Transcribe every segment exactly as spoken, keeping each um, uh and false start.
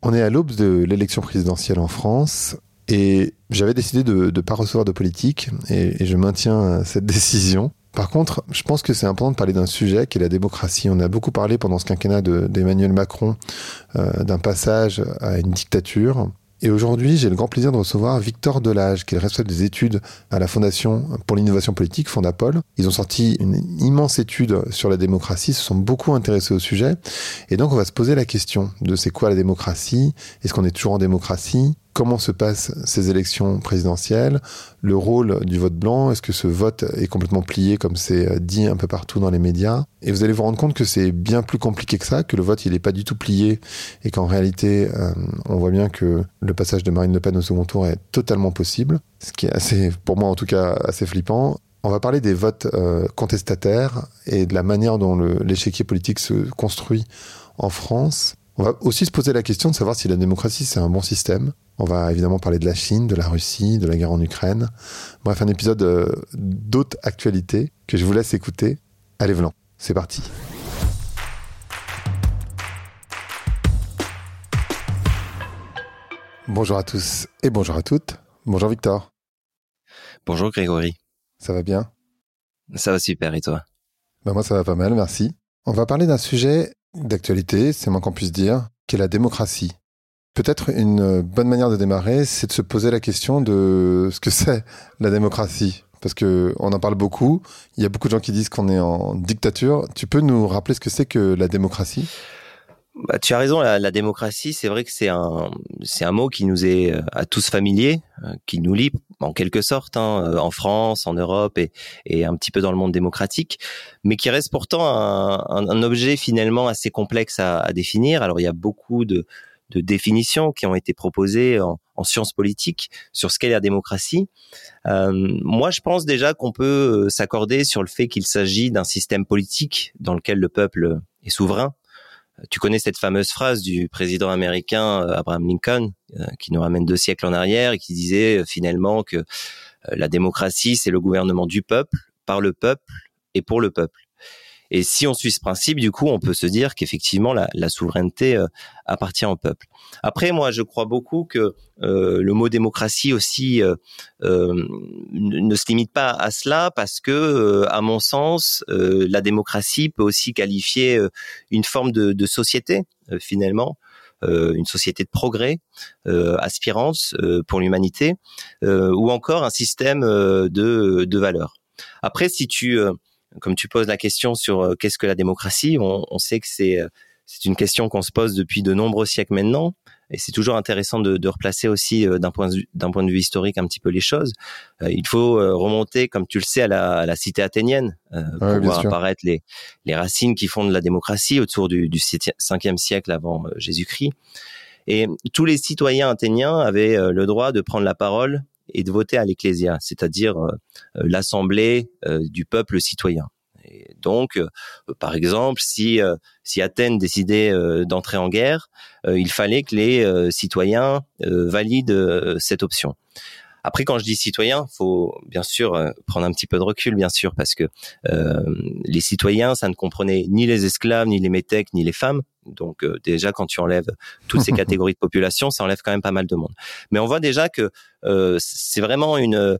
On est à l'aube de l'élection présidentielle en France et j'avais décidé de ne pas recevoir de politique et, et je maintiens cette décision. Par contre, je pense que c'est important de parler d'un sujet qui est la démocratie. On a beaucoup parlé pendant ce quinquennat de, d'Emmanuel Macron euh, d'un passage à une dictature. Et aujourd'hui, j'ai le grand plaisir de recevoir Victor Delage, qui est le responsable des études à la Fondation pour l'innovation politique, Fondapol. Ils ont sorti une immense étude sur la démocratie, se sont beaucoup intéressés au sujet. Et donc, on va se poser la question de c'est quoi la démocratie ? Est-ce qu'on est toujours en démocratie ? Comment se passent ces élections présidentielles ? Le rôle du vote blanc, est-ce que ce vote est complètement plié comme c'est dit un peu partout dans les médias ? Et vous allez vous rendre compte que c'est bien plus compliqué que ça, que le vote il n'est pas du tout plié et qu'en réalité euh, on voit bien que le passage de Marine Le Pen au second tour est totalement possible, ce qui est assez, pour moi en tout cas, assez flippant. On va parler des votes euh, contestataires et de la manière dont le, l'échiquier politique se construit en France. On va aussi se poser la question de savoir si la démocratie, c'est un bon système. On va évidemment parler de la Chine, de la Russie, de la guerre en Ukraine. Bref, un épisode euh, d'autres actualités que je vous laisse écouter. Allez, Vlan, c'est parti. Bonjour à tous et bonjour à toutes. Bonjour Victor. Bonjour Grégory. Ça va bien ? Ça va super, et toi ? Ben moi, ça va pas mal, merci. On va parler d'un sujet d'actualité, c'est moins qu'on puisse dire, qui est la démocratie. Peut-être une bonne manière de démarrer, c'est de se poser la question de ce que c'est la démocratie. Parce qu'on en parle beaucoup, il y a beaucoup de gens qui disent qu'on est en dictature. Tu peux nous rappeler ce que c'est que la démocratie ? Bah, tu as raison, la, la démocratie, c'est vrai que c'est un, c'est un mot qui nous est à tous familier, qui nous lie en quelque sorte, hein, en France, en Europe et, et un petit peu dans le monde démocratique, mais qui reste pourtant un, un, un objet finalement assez complexe à, à définir. Alors il y a beaucoup de, de définitions qui ont été proposées en, en sciences politiques sur ce qu'est la démocratie. Euh, moi, je pense déjà qu'on peut s'accorder sur le fait qu'il s'agit d'un système politique dans lequel le peuple est souverain. Tu connais cette fameuse phrase du président américain Abraham Lincoln, euh, qui nous ramène deux siècles en arrière et qui disait euh, finalement que euh, la démocratie, c'est le gouvernement du peuple, par le peuple et pour le peuple. Et si on suit ce principe, du coup, on peut se dire qu'effectivement, la, la souveraineté euh, appartient au peuple. Après, moi, je crois beaucoup que euh, le mot démocratie aussi euh, euh, ne se limite pas à cela, parce que, euh, à mon sens, euh, la démocratie peut aussi qualifier euh, une forme de, de société, euh, finalement, euh, une société de progrès, euh, aspirante euh, pour l'humanité, euh, ou encore un système euh, de, de valeurs. Après, si tu... Euh, Comme tu poses la question sur euh, qu'est-ce que la démocratie, on, on sait que c'est euh, c'est une question qu'on se pose depuis de nombreux siècles maintenant, et c'est toujours intéressant de, de replacer aussi euh, d'un point de vue, d'un point de vue historique un petit peu les choses. Euh, il faut euh, remonter, comme tu le sais, à la, à la cité athénienne euh, Ouais, pour voir sûr. apparaître les les racines qui fondent la démocratie autour du, du cinquième siècle avant euh, Jésus-Christ. Et tous les citoyens athéniens avaient euh, le droit de prendre la parole et de voter à l'ecclésia, c'est-à-dire euh, l'assemblée euh, du peuple citoyen. Et donc, euh, par exemple, si euh, si Athènes décidait euh, d'entrer en guerre, euh, il fallait que les euh, citoyens euh, valident euh, cette option. Après, quand je dis citoyen, faut bien sûr euh, prendre un petit peu de recul, bien sûr, parce que euh, les citoyens, ça ne comprenait ni les esclaves, ni les métèques, ni les femmes. Donc euh, déjà, quand tu enlèves toutes ces catégories de population, ça enlève quand même pas mal de monde. Mais on voit déjà que euh, c'est vraiment une,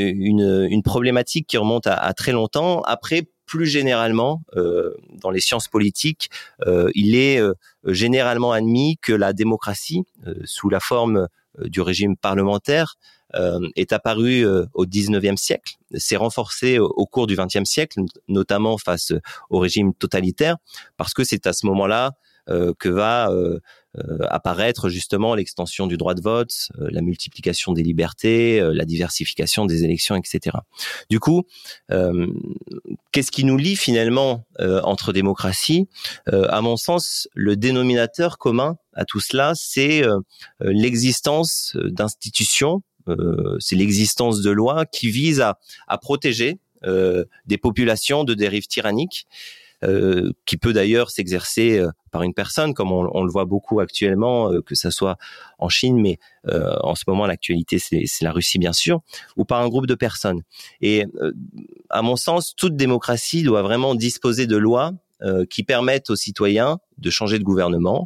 une une problématique qui remonte à, à très longtemps. Après, plus généralement, euh, dans les sciences politiques, euh, il est euh, généralement admis que la démocratie, euh, sous la forme euh, du régime parlementaire, euh, est apparue euh, au dix-neuvième siècle, s'est renforcée au, au cours du vingtième siècle, notamment face au régime totalitaire, parce que c'est à ce moment-là euh, que va euh, euh, apparaître justement l'extension du droit de vote, euh, la multiplication des libertés, euh, la diversification des élections, et cetera. Du coup, euh, qu'est-ce qui nous lie finalement euh, entre démocratie ? euh, À mon sens, le dénominateur commun à tout cela, c'est euh, l'existence d'institutions, euh, c'est l'existence de lois qui visent à, à protéger euh, des populations de dérives tyranniques, Euh, qui peut d'ailleurs s'exercer euh, par une personne, comme on, on le voit beaucoup actuellement, euh, que ça soit en Chine, mais euh, en ce moment l'actualité c'est, c'est la Russie bien sûr, ou par un groupe de personnes. Et euh, à mon sens, toute démocratie doit vraiment disposer de lois euh, qui permettent aux citoyens de changer de gouvernement,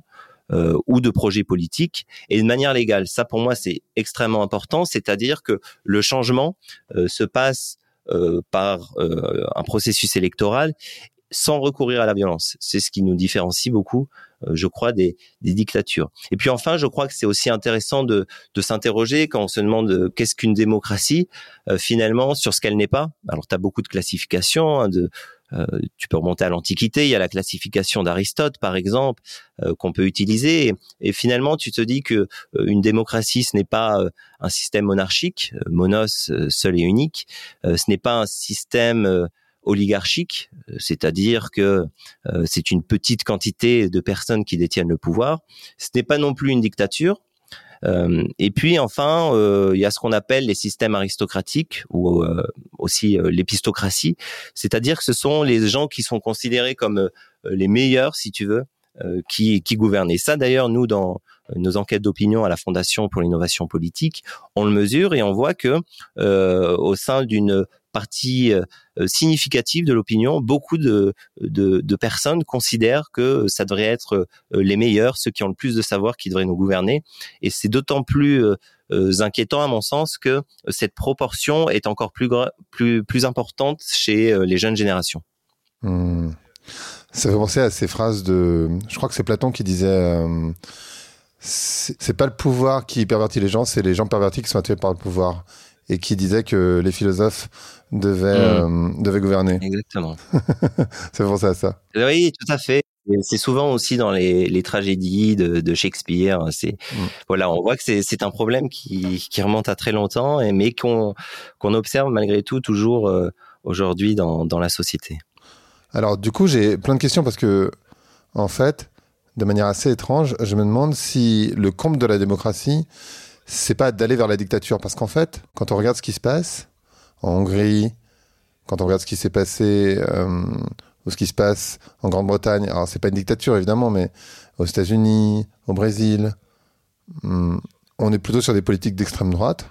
euh, ou de projets politiques, et de manière légale. Ça, pour moi, c'est extrêmement important, c'est-à-dire que le changement euh, se passe euh, par euh, un processus électoral sans recourir à la violence. C'est ce qui nous différencie beaucoup, euh, je crois, des, des dictatures. Et puis enfin, je crois que c'est aussi intéressant de, de s'interroger quand on se demande euh, qu'est-ce qu'une démocratie, euh, finalement, sur ce qu'elle n'est pas. Alors, tu as beaucoup de classifications, hein, de, euh, tu peux remonter à l'Antiquité, il y a la classification d'Aristote, par exemple, euh, qu'on peut utiliser. Et, et finalement, tu te dis que euh, une démocratie, ce n'est pas euh, un système monarchique, euh, monos, euh, seul et unique. Euh, ce n'est pas un système euh, oligarchique, c'est-à-dire que euh, c'est une petite quantité de personnes qui détiennent le pouvoir. Ce n'est pas non plus une dictature. Euh, et puis enfin, euh, il y a ce qu'on appelle les systèmes aristocratiques ou euh, aussi euh, l'épistocratie, c'est-à-dire que ce sont les gens qui sont considérés comme euh, les meilleurs, si tu veux, euh, qui, qui gouvernent. Et ça, d'ailleurs, nous, dans nos enquêtes d'opinion à la Fondation pour l'innovation politique, on le mesure et on voit que euh, au sein d'une partie euh, significative de l'opinion, beaucoup de, de, de personnes considèrent que ça devrait être euh, les meilleurs, ceux qui ont le plus de savoir, qui devraient nous gouverner. Et c'est d'autant plus euh, inquiétant, à mon sens, que cette proportion est encore plus, gra- plus, plus importante chez euh, les jeunes générations. Mmh. Ça fait penser à ces phrases de... Je crois que c'est Platon qui disait... Euh, c'est, c'est pas le pouvoir qui pervertit les gens, c'est les gens pervertis qui sont attirés par le pouvoir. Et qui disait que les philosophes devaient, mmh. euh, devaient gouverner. Exactement. C'est pour ça, ça. Oui, tout à fait. Et c'est souvent aussi dans les, les tragédies de, de Shakespeare. C'est mmh. voilà, on voit que c'est, c'est un problème qui, qui remonte à très longtemps, et, mais qu'on, qu'on observe malgré tout toujours euh, aujourd'hui dans, dans la société. Alors du coup, j'ai plein de questions parce que, en fait, de manière assez étrange, je me demande si le comble de la démocratie, c'est pas d'aller vers la dictature. Parce qu'en fait, quand on regarde ce qui se passe en Hongrie, quand on regarde ce qui s'est passé euh, ou ce qui se passe en Grande-Bretagne, alors c'est pas une dictature évidemment, mais aux États-Unis, au Brésil, hum, on est plutôt sur des politiques d'extrême droite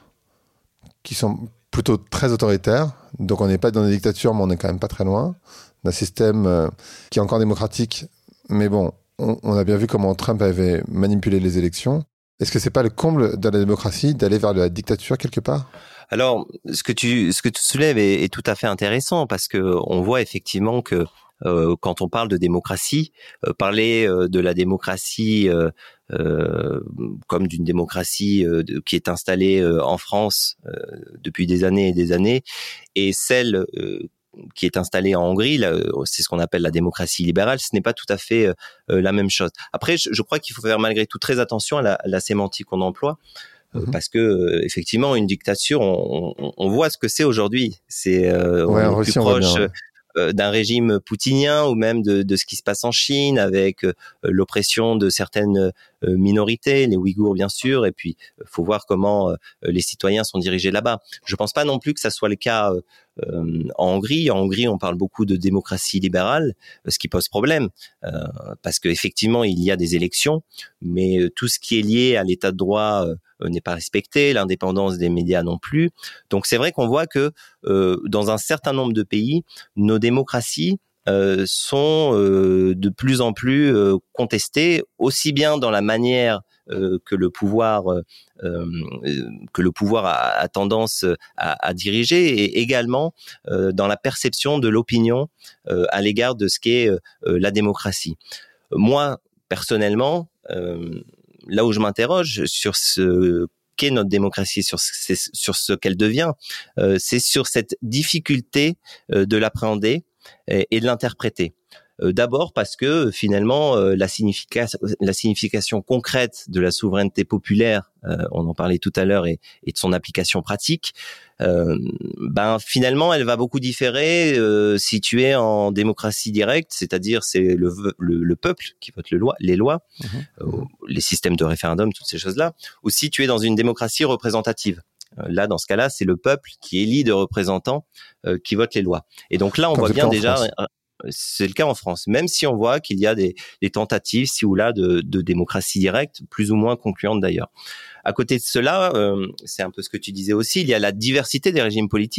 qui sont plutôt très autoritaires. Donc on n'est pas dans des dictatures, mais on est quand même pas très loin d'un système euh, qui est encore démocratique. Mais bon, on, on a bien vu comment Trump avait manipulé les élections. Est-ce que c'est pas le comble de la démocratie d'aller vers la dictature quelque part ? Alors, ce que tu ce que tu soulèves est, est tout à fait intéressant, parce que on voit effectivement que euh, quand on parle de démocratie, euh, parler euh, de la démocratie euh, euh, comme d'une démocratie euh, de, qui est installée euh, en France euh, depuis des années et des années, et celle euh, qui est installée en Hongrie, là, c'est ce qu'on appelle la démocratie libérale, ce n'est pas tout à fait euh, la même chose. Après, je, je crois qu'il faut faire malgré tout très attention à la, à la sémantique qu'on emploie, euh, mmh. parce que euh, effectivement, une dictature, on, on, on voit ce que c'est aujourd'hui. C'est euh, ouais, on est Russie, plus proche bien, ouais. euh, d'un régime poutinien ou même de, de ce qui se passe en Chine, avec euh, l'oppression de certaines euh, minorités, les Ouïghours bien sûr, et puis il euh, faut voir comment euh, les citoyens sont dirigés là-bas. Je pense pas non plus que ça soit le cas euh, Euh, en Hongrie. En Hongrie, on parle beaucoup de démocratie libérale, ce qui pose problème, euh, parce qu'effectivement, il y a des élections, mais euh, tout ce qui est lié à l'état de droit euh, n'est pas respecté, l'indépendance des médias non plus. Donc c'est vrai qu'on voit que euh, dans un certain nombre de pays, nos démocraties euh, sont euh, de plus en plus euh, contestées, aussi bien dans la manière Euh, que le pouvoir euh, que le pouvoir a, a tendance à, à diriger, et également euh, dans la perception de l'opinion euh, à l'égard de ce qu'est euh, la démocratie. Moi, personnellement, euh, là où je m'interroge sur ce qu'est notre démocratie, sur ce, sur ce qu'elle devient, euh, c'est sur cette difficulté euh, de l'appréhender et, et de l'interpréter. Euh, d'abord parce que finalement euh, la signification, la signification concrète de la souveraineté populaire, euh, on en parlait tout à l'heure, et, et de son application pratique, euh, ben finalement elle va beaucoup différer euh, si tu es en démocratie directe, c'est-à-dire c'est le, le, le peuple qui vote le loi, les lois, mmh. euh, les systèmes de référendum, toutes ces choses-là, ou si tu es dans une démocratie représentative. Là, dans ce cas-là, c'est le peuple qui élit des représentants euh, qui votent les lois. Et donc là, on Quand voit bien déjà... France. C'est le cas en France, même si on voit qu'il y a des, des tentatives, ci ou là, de, de démocratie directe, plus ou moins concluantes d'ailleurs. À côté de cela, euh, c'est un peu ce que tu disais aussi, il y a la diversité des régimes politiques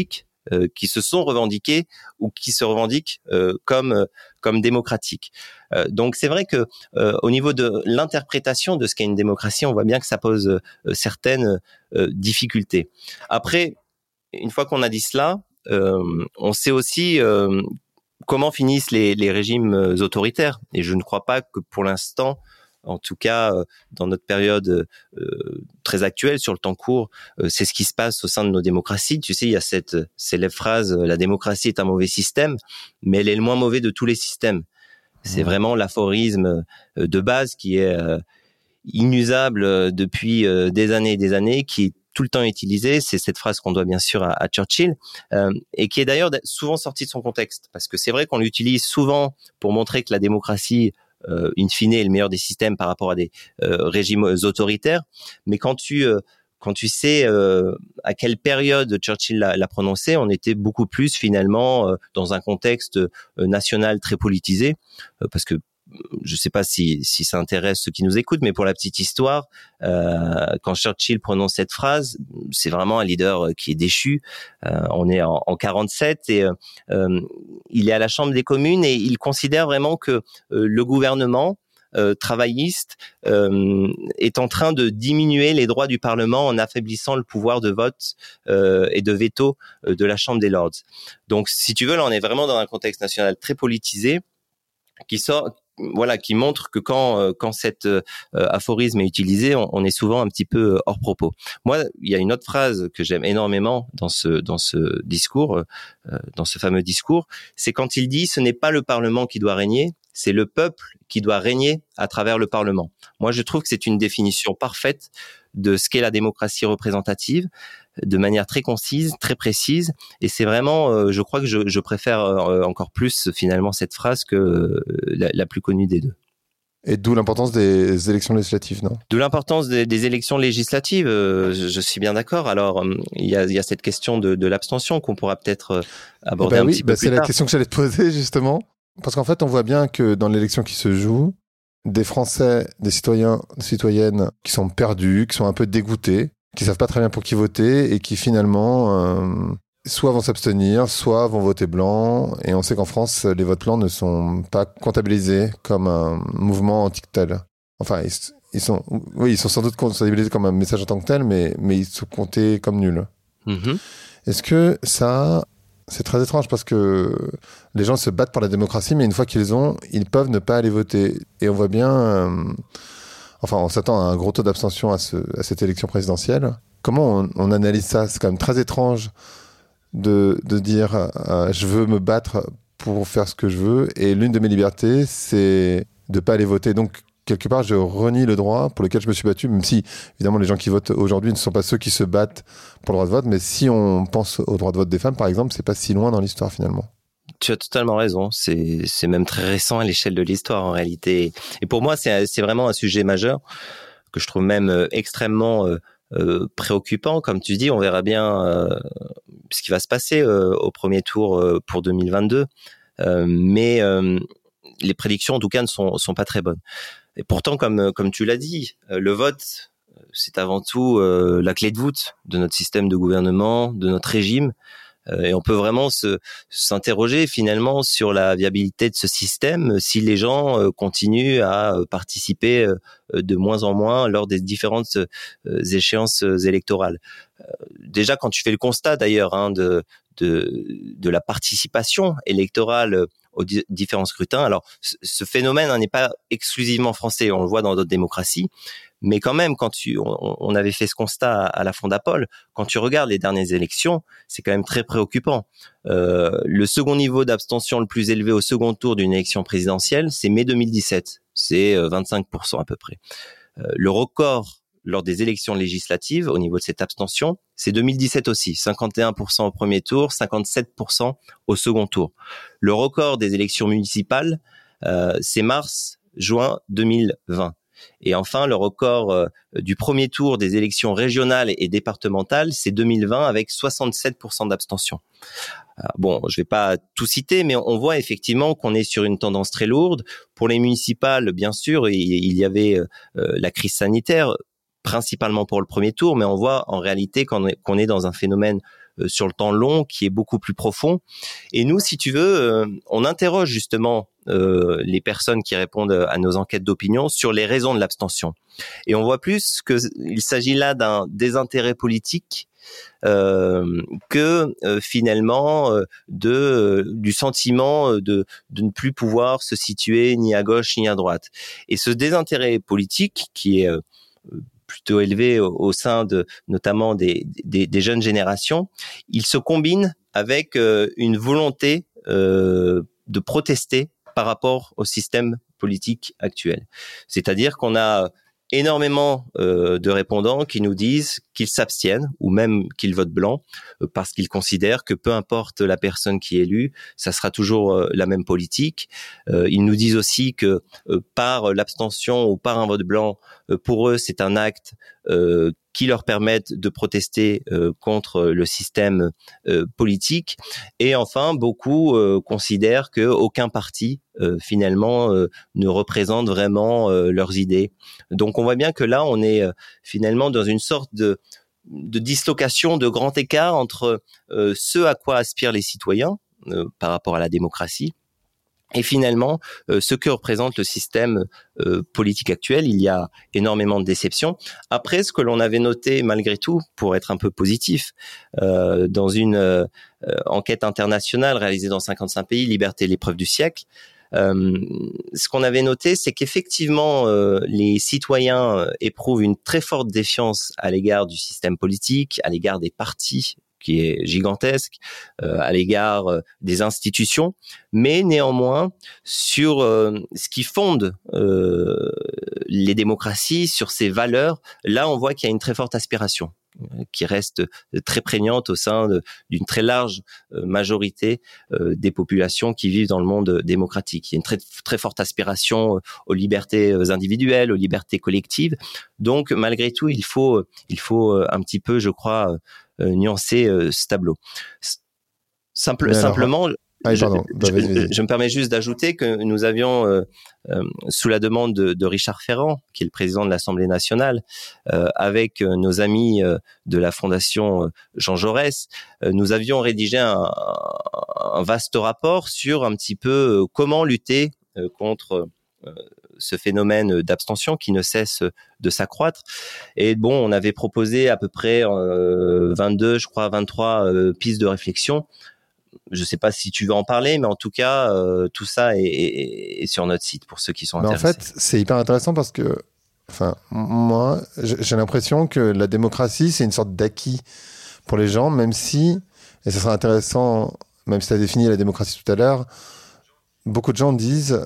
euh, qui se sont revendiqués ou qui se revendiquent euh, comme euh, comme démocratiques. Euh, donc c'est vrai que euh, au niveau de l'interprétation de ce qu'est une démocratie, on voit bien que ça pose euh, certaines euh, difficultés. Après, une fois qu'on a dit cela, euh, on sait aussi euh, comment finissent les, les régimes autoritaires. Et je ne crois pas que pour l'instant, en tout cas dans notre période euh, très actuelle, sur le temps court, euh, c'est ce qui se passe au sein de nos démocraties. Tu sais, il y a cette célèbre phrase « la démocratie est un mauvais système », mais elle est le moins mauvais de tous les systèmes. C'est mmh. vraiment l'aphorisme de base qui est euh, inusable depuis euh, des années et des années, qui est tout le temps utilisé. C'est cette phrase qu'on doit bien sûr à, à Churchill euh, et qui est d'ailleurs souvent sortie de son contexte, parce que c'est vrai qu'on l'utilise souvent pour montrer que la démocratie, euh, in fine, est le meilleur des systèmes par rapport à des euh, régimes autoritaires. Mais quand tu euh, quand tu sais euh, à quelle période Churchill l'a, l'a prononcé, on était beaucoup plus finalement euh, dans un contexte euh, national très politisé, euh, parce que je ne sais pas si, si ça intéresse ceux qui nous écoutent, mais pour la petite histoire, euh, quand Churchill prononce cette phrase, c'est vraiment un leader qui est déchu. Euh, on est en, en quarante-sept et euh, il est à la Chambre des communes et il considère vraiment que euh, le gouvernement euh, travailliste euh, est en train de diminuer les droits du Parlement en affaiblissant le pouvoir de vote euh, et de veto euh, de la Chambre des Lords. Donc, si tu veux, là, on est vraiment dans un contexte national très politisé qui sort, voilà, qui montre que quand euh, quand cet euh, aphorisme est utilisé, on, on est souvent un petit peu hors propos. Moi, il y a une autre phrase que j'aime énormément dans ce dans ce discours, euh, dans ce fameux discours, c'est quand il dit « ce n'est pas le Parlement qui doit régner, c'est le peuple qui doit régner à travers le Parlement ». Moi, je trouve que c'est une définition parfaite de ce qu'est la démocratie représentative, de manière très concise, très précise, et c'est vraiment, euh, je crois que je, je préfère euh, encore plus finalement cette phrase que euh, la, la plus connue des deux. Et d'où l'importance des élections législatives, non ? D'où l'importance des, des élections législatives, euh, je, je suis bien d'accord. Alors, euh, il y a, il y a cette question de, de l'abstention qu'on pourra peut-être euh, aborder eh ben un oui, petit bah peu plus tard. C'est la tard. question que j'allais te poser justement, parce qu'en fait, on voit bien que dans l'élection qui se joue, des Français, des citoyens, des citoyennes qui sont perdus, qui sont un peu dégoûtés, qui savent pas très bien pour qui voter et qui finalement euh, soit vont s'abstenir, soit vont voter blanc. Et on sait qu'en France, les votes blancs ne sont pas comptabilisés comme un mouvement en tant que tel. Enfin, ils, ils sont, oui, ils sont sans doute comptabilisés comme un message en tant que tel, mais mais ils sont comptés comme nuls. Mm-hmm. Est-ce que ça, c'est très étrange parce que les gens se battent pour la démocratie, mais une fois qu'ils ont, ils peuvent ne pas aller voter. Et on voit bien. Euh, Enfin, on s'attend à un gros taux d'abstention à, ce, à cette élection présidentielle. Comment on, on analyse ça ? C'est quand même très étrange de, de dire euh, je veux me battre pour faire ce que je veux et l'une de mes libertés, c'est de ne pas aller voter. Donc, quelque part, je renie le droit pour lequel je me suis battu, même si, évidemment, les gens qui votent aujourd'hui ne sont pas ceux qui se battent pour le droit de vote. Mais si on pense au droit de vote des femmes, par exemple, c'est pas si loin dans l'histoire, finalement. Tu as totalement raison. C'est, c'est même très récent à l'échelle de l'histoire, en réalité. Et pour moi, c'est, c'est vraiment un sujet majeur que je trouve même euh, extrêmement euh, euh, préoccupant. Comme tu dis, on verra bien euh, ce qui va se passer euh, au premier tour euh, pour deux mille vingt-deux. Euh, mais euh, les prédictions, en tout cas, ne sont, sont pas très bonnes. Et pourtant, comme, comme tu l'as dit, euh, le vote, c'est avant tout euh, la clé de voûte de notre système de gouvernement, de notre régime. Et on peut vraiment se, s'interroger finalement sur la viabilité de ce système si les gens continuent à participer de moins en moins lors des différentes échéances électorales. Déjà, quand tu fais le constat d'ailleurs hein, de, de, de la participation électorale aux di- différents scrutins, alors ce phénomène hein, n'est pas exclusivement français, on le voit dans d'autres démocraties. Mais quand même, quand tu, on, on avait fait ce constat à la Fondapol, quand tu regardes les dernières élections, c'est quand même très préoccupant. Euh, le second niveau d'abstention le plus élevé au second tour d'une élection présidentielle, c'est mai deux mille dix-sept. C'est vingt-cinq pour cent à peu près. Euh, le record lors des élections législatives, au niveau de cette abstention, c'est deux mille dix-sept aussi. cinquante et un pour cent au premier tour, cinquante-sept pour cent au second tour. Le record des élections municipales, euh, c'est mars-juin deux mille vingt. Et enfin, le record euh, du premier tour des élections régionales et départementales, c'est deux mille vingt avec soixante-sept pour cent d'abstention. Euh, bon, je vais pas tout citer, mais on voit effectivement qu'on est sur une tendance très lourde. Pour les municipales, bien sûr, il, il y avait euh, la crise sanitaire, principalement pour le premier tour, mais on voit en réalité qu'on est, qu'on est dans un phénomène euh, sur le temps long, qui est beaucoup plus profond. Et nous, si tu veux, euh, on interroge justement euh, les personnes qui répondent à nos enquêtes d'opinion sur les raisons de l'abstention. Et on voit plus qu'il s'agit là d'un désintérêt politique euh, que euh, finalement euh, de euh, du sentiment de de ne plus pouvoir se situer ni à gauche ni à droite. Et ce désintérêt politique qui est euh, plutôt élevé au, au sein de notamment des, des des jeunes générations, il se combine avec euh, une volonté euh, de protester par rapport au système politique actuel. C'est-à-dire qu'on a énormément euh, de répondants qui nous disent qu'ils s'abstiennent ou même qu'ils votent blanc euh, parce qu'ils considèrent que peu importe la personne qui est élue, ça sera toujours euh, la même politique. Euh, ils nous disent aussi que euh, par l'abstention ou par un vote blanc, euh, pour eux, c'est un acte euh, qui leur permettent de protester euh, contre le système euh, politique. Et enfin, beaucoup euh, considèrent que aucun parti euh, finalement euh, ne représente vraiment euh, leurs idées. Donc on voit bien que là, on est euh, finalement dans une sorte de de dislocation, de grand écart entre euh, ce à quoi aspirent les citoyens euh, par rapport à la démocratie et finalement euh, ce que représente le système euh, politique actuel. Il y a énormément de déceptions. Après, ce que l'on avait noté malgré tout, pour être un peu positif, euh, dans une euh, enquête internationale réalisée dans cinquante-cinq pays, Liberté, l'épreuve du siècle, Euh, ce qu'on avait noté, c'est qu'effectivement, euh, les citoyens éprouvent une très forte défiance à l'égard du système politique, à l'égard des partis, qui est gigantesque, euh, à l'égard euh, des institutions, mais néanmoins, sur euh, ce qui fonde euh, les démocraties, sur ces valeurs, là, on voit qu'il y a une très forte aspiration qui reste très prégnante au sein de, d'une très large majorité euh, des populations qui vivent dans le monde démocratique. Il y a une très, très forte aspiration aux libertés individuelles, aux libertés collectives. Donc, malgré tout, il faut, il faut un petit peu, je crois, euh, nuancer euh, ce tableau. Simple, alors, simplement... Ah, pardon. Je, bah, vas-y, vas-y. je, je me permets juste d'ajouter que nous avions, euh, euh, sous la demande de, de Richard Ferrand, qui est le président de l'Assemblée nationale, euh, avec euh, nos amis euh, de la Fondation Jean Jaurès, euh, nous avions rédigé un, un vaste rapport sur un petit peu euh, comment lutter euh, contre euh, ce phénomène d'abstention qui ne cesse de s'accroître. Et bon, on avait proposé à peu près euh, vingt-deux, je crois, vingt-trois euh, pistes de réflexion. Je ne sais pas si tu veux en parler, mais en tout cas, euh, tout ça est, est, est sur notre site pour ceux qui sont mais intéressés. En fait, c'est hyper intéressant parce que, enfin, moi, j'ai l'impression que la démocratie, c'est une sorte d'acquis pour les gens, même si, et ça serait intéressant, même si tu as défini la démocratie tout à l'heure, beaucoup de gens disent,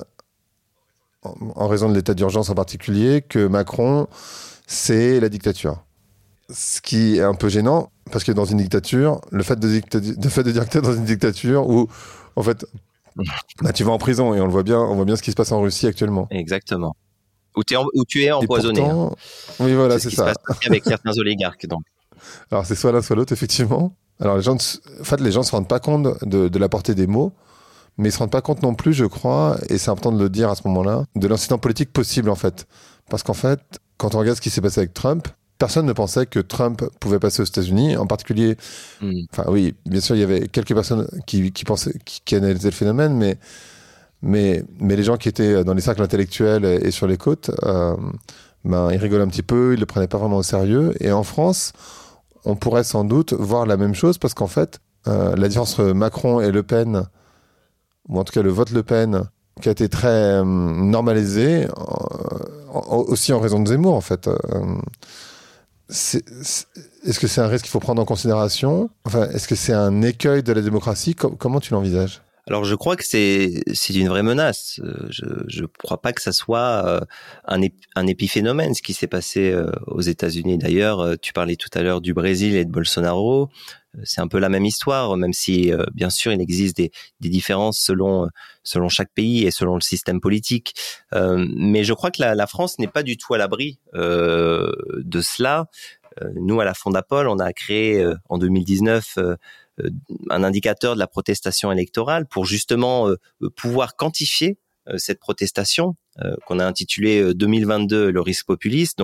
en raison de l'état d'urgence en particulier, que Macron, c'est la dictature. Ce qui est un peu gênant, parce que dans une dictature, le fait de, dicta- de, fait de dire que t'es dans une dictature où, en fait, bah, tu vas en prison, et on le voit bien, on voit bien ce qui se passe en Russie actuellement. Exactement. Où, en, où tu es empoisonné. Pourtant, hein. Oui, voilà, c'est, c'est ça. Ce qui se passe avec certains oligarques, donc. Alors, c'est soit l'un, soit l'autre, effectivement. Alors, les gens, en fait, les gens se rendent pas compte de, de la portée des mots, mais ils se rendent pas compte non plus, je crois, et c'est important de le dire à ce moment-là, de l'incident politique possible, en fait. Parce qu'en fait, quand on regarde ce qui s'est passé avec Trump, personne ne pensait que Trump pouvait passer aux États-Unis, en particulier. Mm. Enfin, oui, bien sûr, il y avait quelques personnes qui, qui pensaient, qui, qui analysaient le phénomène, mais, mais, mais les gens qui étaient dans les cercles intellectuels et sur les côtes, euh, ben, ils rigolaient un petit peu, ils le prenaient pas vraiment au sérieux. Et en France, on pourrait sans doute voir la même chose, parce qu'en fait, euh, la différence entre Macron et Le Pen, ou en tout cas le vote Le Pen, qui a été très euh, normalisé, euh, aussi en raison de Zemmour, en fait. Euh, C'est, c'est, est-ce que c'est un risque qu'il faut prendre en considération ? Enfin, est-ce que c'est un écueil de la démocratie ? Com- Comment tu l'envisages ? Alors, je crois que c'est c'est une vraie menace. Je je crois pas que ça soit euh, un ép- un épiphénomène ce qui s'est passé euh, aux États-Unis. D'ailleurs, euh, tu parlais tout à l'heure du Brésil et de Bolsonaro. Euh, c'est un peu la même histoire, même si euh, bien sûr il existe des des différences selon selon chaque pays et selon le système politique. Euh, mais je crois que la la France n'est pas du tout à l'abri euh, de cela. Euh, nous, à la Fondapol, on a créé euh, en deux mille dix-neuf euh, un indicateur de la protestation électorale pour justement euh, pouvoir quantifier euh, cette protestation euh, qu'on a intitulée euh, deux mille vingt-deux le risque populiste. Donc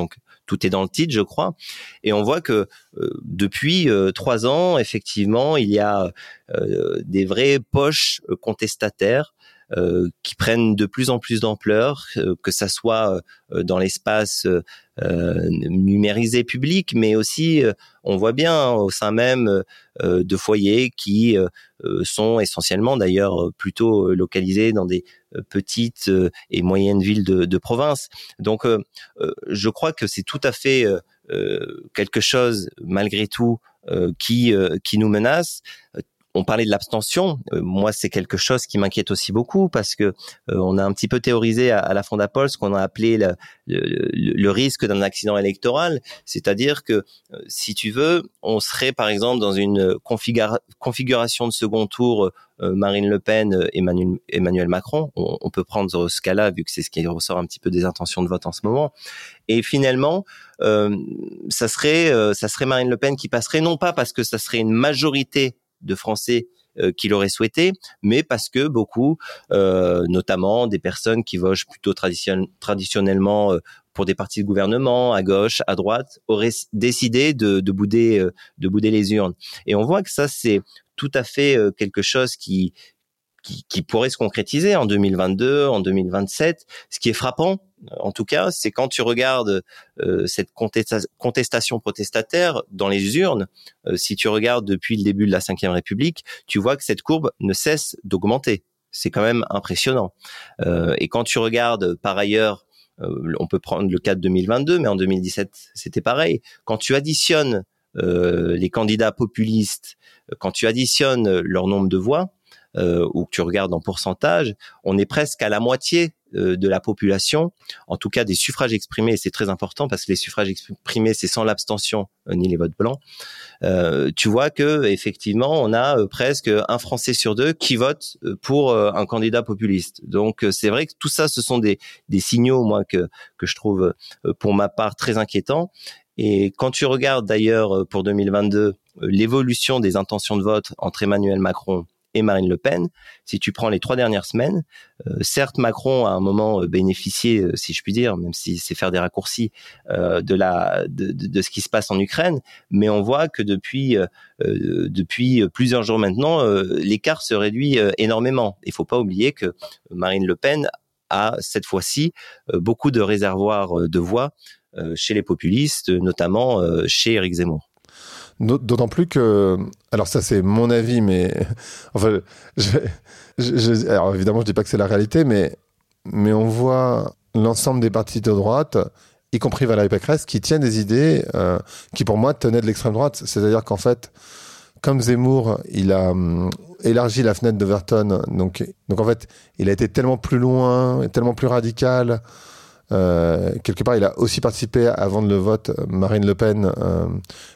tout est dans le titre, je crois. Et on voit que euh, depuis euh, trois ans, effectivement, il y a euh, des vraies poches contestataires euh, qui prennent de plus en plus d'ampleur, euh, que ça soit euh, dans l'espace euh, numérisé public, mais aussi, euh, on voit bien hein, au sein même euh, de foyers qui euh, sont essentiellement d'ailleurs plutôt localisés dans des petites et moyennes villes de, de province. Donc, euh, je crois que c'est tout à fait euh, quelque chose, malgré tout, euh, qui euh, qui nous menace. On parlait de l'abstention. Euh, moi, c'est quelque chose qui m'inquiète aussi beaucoup parce que euh, on a un petit peu théorisé à, à la Fondapol ce qu'on a appelé le, le, le risque d'un accident électoral. C'est-à-dire que, euh, si tu veux, on serait par exemple dans une configura- configuration de second tour euh, Marine Le Pen, Emmanuel, Emmanuel Macron. On, on peut prendre ce cas-là vu que c'est ce qui ressort un petit peu des intentions de vote en ce moment. Et finalement, euh, ça serait, euh, ça serait Marine Le Pen qui passerait, non pas parce que ça serait une majorité de Français euh, qui l'auraient souhaité, mais parce que beaucoup, euh, notamment des personnes qui votent plutôt tradition- traditionnellement euh, pour des partis de gouvernement, à gauche, à droite, auraient décidé de, de bouder, euh, de bouder les urnes. Et on voit que ça, c'est tout à fait euh, quelque chose qui, qui, qui pourrait se concrétiser en deux mille vingt-deux, en deux mille vingt-sept. Ce qui est frappant, en tout cas, c'est quand tu regardes euh, cette contesta- contestation protestataire dans les urnes, euh, si tu regardes depuis le début de la Cinquième République, tu vois que cette courbe ne cesse d'augmenter. C'est quand même impressionnant. Euh, et quand tu regardes par ailleurs, euh, on peut prendre le cas de deux mille vingt-deux, mais en deux mille dix-sept, c'était pareil. Quand tu additionnes euh, les candidats populistes, quand tu additionnes leur nombre de voix, Euh, ou que tu regardes en pourcentage, on est presque à la moitié euh, de la population, en tout cas des suffrages exprimés, et c'est très important parce que les suffrages exprimés, c'est sans l'abstention euh, ni les votes blancs. Euh, tu vois que effectivement, on a euh, presque un Français sur deux qui vote pour euh, un candidat populiste. Donc euh, c'est vrai que tout ça, ce sont des, des signaux, moi, que, que je trouve, euh, pour ma part, très inquiétants. Et quand tu regardes d'ailleurs pour deux mille vingt-deux euh, l'évolution des intentions de vote entre Emmanuel Macron et Marine Le Pen, si tu prends les trois dernières semaines, euh, certes Macron a un moment euh, bénéficié, euh, si je puis dire, même si c'est faire des raccourcis, euh, de la de, de, de ce qui se passe en Ukraine, mais on voit que depuis euh, depuis plusieurs jours maintenant, euh, l'écart se réduit euh, énormément. Il faut pas oublier que Marine Le Pen a cette fois-ci euh, beaucoup de réservoirs de voix euh, chez les populistes, notamment euh, chez Éric Zemmour. D'autant plus que, alors ça c'est mon avis, mais enfin, je, je, je, alors évidemment je dis pas que c'est la réalité, mais mais on voit l'ensemble des partis de droite, y compris Valérie Pécresse, qui tiennent des idées euh, qui pour moi tenaient de l'extrême droite. C'est-à-dire qu'en fait, comme Zemmour, il a hum, élargi la fenêtre d'Overton, donc donc en fait, il a été tellement plus loin, tellement plus radical. Euh, quelque part, il a aussi participé avant le vote Marine Le Pen. Euh,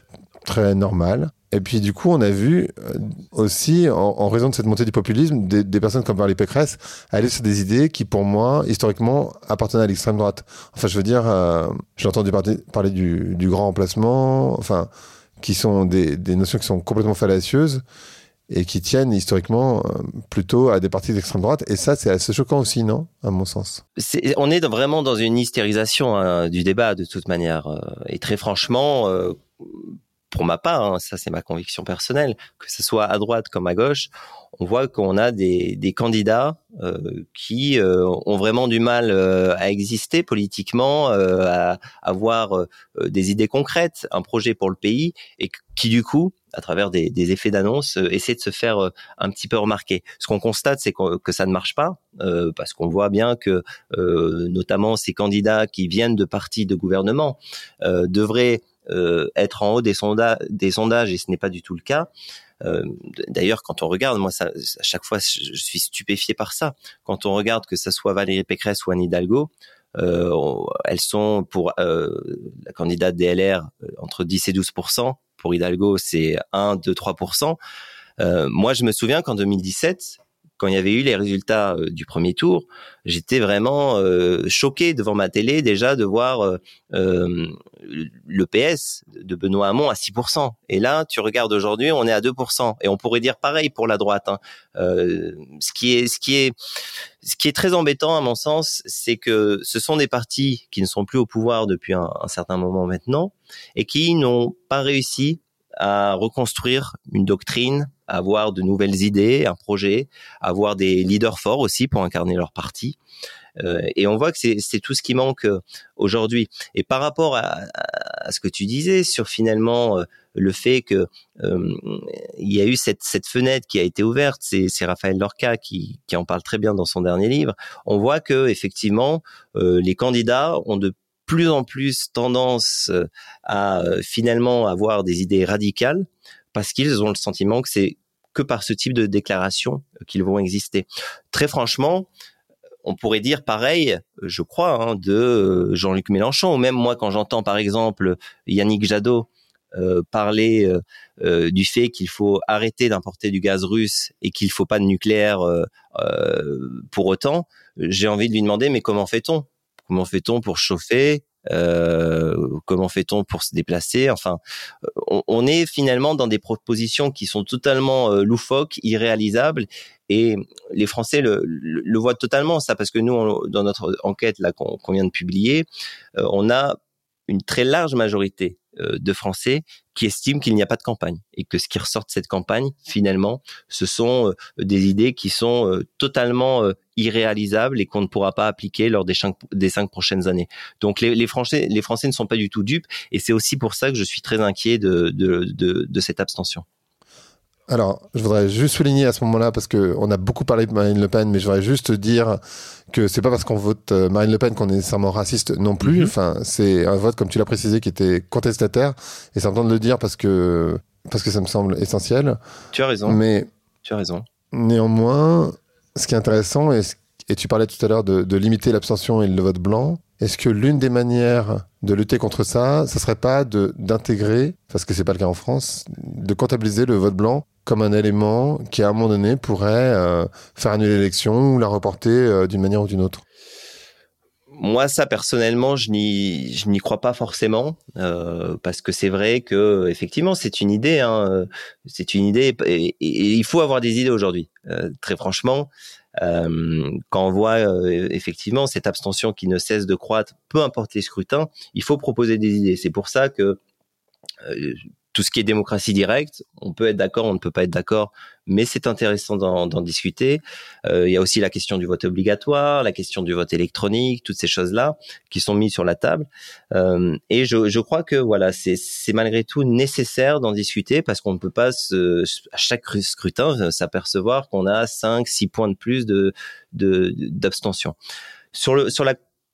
très normal. Et puis du coup, on a vu aussi, en, en raison de cette montée du populisme, des, des personnes comme Valérie Pécresse aller sur des idées qui, pour moi, historiquement, appartenaient à l'extrême droite. Enfin, je veux dire, euh, j'ai entendu parler, parler du, du grand remplacement, enfin, qui sont des, des notions qui sont complètement fallacieuses et qui tiennent historiquement euh, plutôt à des partis d'extrême droite. Et ça, c'est assez choquant aussi, non ? À mon sens. C'est, on est vraiment dans une hystérisation hein, du débat, de toute manière. Et très franchement... Euh, pour ma part, hein, ça c'est ma conviction personnelle, que ce soit à droite comme à gauche, on voit qu'on a des, des candidats euh, qui euh, ont vraiment du mal euh, à exister politiquement, euh, à avoir euh, des idées concrètes, un projet pour le pays, et qui du coup, à travers des, des effets d'annonce, euh, essaient de se faire euh, un petit peu remarquer. Ce qu'on constate, c'est que, que ça ne marche pas, euh, parce qu'on voit bien que euh, notamment ces candidats qui viennent de partis de gouvernement euh, devraient Euh, être en haut des, sonda- des sondages, et ce n'est pas du tout le cas. Euh, d'ailleurs, quand on regarde, moi, ça, à chaque fois, je, je suis stupéfié par ça. Quand on regarde que ça soit Valérie Pécresse ou Anne Hidalgo, euh, on, elles sont pour euh, la candidate D L R euh, entre dix et douze pour cent. Pour Hidalgo, c'est un, deux, trois pour cent. Euh, moi, je me souviens qu'en deux mille dix-sept, quand il y avait eu les résultats euh, du premier tour, j'étais vraiment euh, choqué devant ma télé déjà de voir euh, euh, le P S de Benoît Hamon à six pour cent. Et là, tu regardes aujourd'hui, on est à deux pour cent. Et on pourrait dire pareil pour la droite. Hein. Euh, ce qui est, ce qui est, ce qui est très embêtant à mon sens, c'est que ce sont des partis qui ne sont plus au pouvoir depuis un, un certain moment maintenant et qui n'ont pas réussi à reconstruire une doctrine, à avoir de nouvelles idées, un projet, à avoir des leaders forts aussi pour incarner leur parti. Euh, et on voit que c'est, c'est tout ce qui manque euh, aujourd'hui. Et par rapport à, à, à ce que tu disais sur finalement euh, le fait que euh, il y a eu cette, cette fenêtre qui a été ouverte, c'est, c'est Raphaël Lorca qui, qui en parle très bien dans son dernier livre. On voit que effectivement euh, les candidats ont de plus en plus tendance à euh, finalement avoir des idées radicales parce qu'ils ont le sentiment que c'est que par ce type de déclaration qu'ils vont exister. Très franchement, on pourrait dire pareil, je crois, hein, de Jean-Luc Mélenchon. Ou même moi, quand j'entends par exemple Yannick Jadot euh, parler euh, euh, du fait qu'il faut arrêter d'importer du gaz russe et qu'il faut pas de nucléaire euh, euh, pour autant, j'ai envie de lui demander mais comment fait-on ? Comment fait-on pour chauffer ? Euh, comment fait-on pour se déplacer ? Enfin, on, on est finalement dans des propositions qui sont totalement euh, loufoques, irréalisables, et les Français le, le, le voient totalement ça, parce que nous, on, dans notre enquête là qu'on, qu'on vient de publier, euh, on a une très large majorité euh, de Français qui estiment qu'il n'y a pas de campagne et que ce qui ressort de cette campagne, finalement, ce sont euh, des idées qui sont euh, totalement euh, irréalisables et qu'on ne pourra pas appliquer lors des cinq, des cinq prochaines années. Donc les, les, Français, les Français ne sont pas du tout dupes, et c'est aussi pour ça que je suis très inquiet de, de, de, de cette abstention. Alors, je voudrais juste souligner à ce moment-là, parce que on a beaucoup parlé de Marine Le Pen, mais je voudrais juste dire que c'est pas parce qu'on vote Marine Le Pen qu'on est nécessairement raciste non plus. Mm-hmm. Enfin, c'est un vote, comme tu l'as précisé, qui était contestataire, et c'est important de le dire parce que parce que ça me semble essentiel. Tu as raison. Mais tu as raison. Néanmoins, ce qui est intéressant, et, et tu parlais tout à l'heure de, de limiter l'abstention et le vote blanc. Est-ce que l'une des manières de lutter contre ça, ça serait pas de d'intégrer, parce que c'est pas le cas en France, de comptabiliser le vote blanc comme un élément qui, à un moment donné, pourrait euh, faire annuler l'élection ou la reporter euh, d'une manière ou d'une autre? Moi, ça, personnellement, je n'y, je n'y crois pas forcément, euh, parce que c'est vrai que, effectivement, c'est une idée, hein, c'est une idée, et, et, et il faut avoir des idées aujourd'hui. Euh, très franchement, euh, quand on voit euh, effectivement cette abstention qui ne cesse de croître, peu importe les scrutins, il faut proposer des idées. C'est pour ça que euh, tout ce qui est démocratie directe, on peut être d'accord, on ne peut pas être d'accord, mais c'est intéressant d'en, d'en discuter. Euh, il y a aussi la question du vote obligatoire, la question du vote électronique, toutes ces choses-là qui sont mises sur la table. Euh, et je, je crois que voilà, c'est, c'est malgré tout nécessaire d'en discuter, parce qu'on ne peut pas se, à chaque scrutin s'apercevoir qu'on a cinq, six points de plus de, de, d'abstention. Sur le, sur la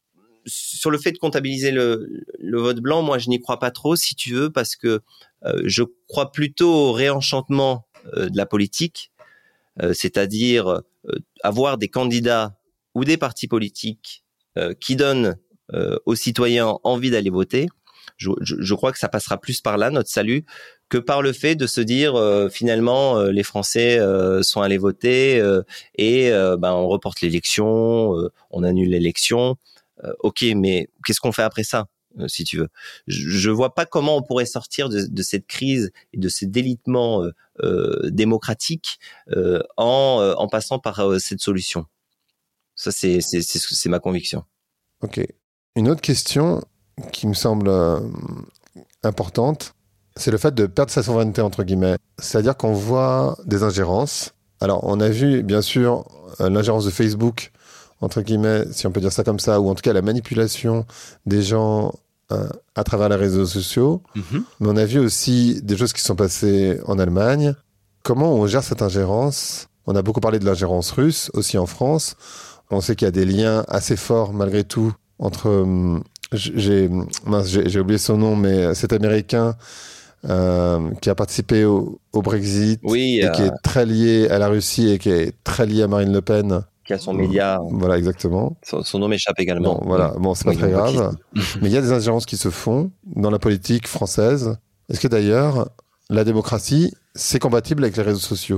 Sur le fait de comptabiliser le, le vote blanc, moi, je n'y crois pas trop, si tu veux, parce que euh, je crois plutôt au réenchantement euh, de la politique, euh, c'est-à-dire euh, avoir des candidats ou des partis politiques euh, qui donnent euh, aux citoyens envie d'aller voter. Je, je, je crois que ça passera plus par là, notre salut, que par le fait de se dire euh, finalement euh, les Français euh, sont allés voter euh, et euh, ben on reporte l'élection, euh, on annule l'élection. Euh, ok, mais qu'est-ce qu'on fait après ça, euh, si tu veux? Je, je vois pas comment on pourrait sortir de, de cette crise et de ce délitement euh, euh, démocratique euh, en, euh, en passant par euh, cette solution. Ça, c'est, c'est, c'est, c'est ma conviction. Ok. Une autre question qui me semble euh, importante, c'est le fait de perdre sa souveraineté, entre guillemets. C'est-à-dire qu'on voit des ingérences. Alors, on a vu, bien sûr, euh, l'ingérence de Facebook, entre guillemets, si on peut dire ça comme ça, ou en tout cas la manipulation des gens euh, à travers les réseaux sociaux. Mm-hmm. Mais on a vu aussi des choses qui sont passées en Allemagne. Comment on gère cette ingérence? On a beaucoup parlé de l'ingérence russe, aussi en France. On sait qu'il y a des liens assez forts, malgré tout, entre... Euh, j'ai, mince, j'ai, j'ai oublié son nom, mais cet Américain euh, qui a participé au, au Brexit, oui, et euh... qui est très lié à la Russie et qui est très lié à Marine Le Pen. Qui a son média. Voilà, exactement. Son, son nom m'échappe également. Bon, voilà. Bon, c'est pas oui, très grave. Mais il y a des ingérences qui se font dans la politique française. Est-ce que d'ailleurs, la démocratie, c'est compatible avec les réseaux sociaux?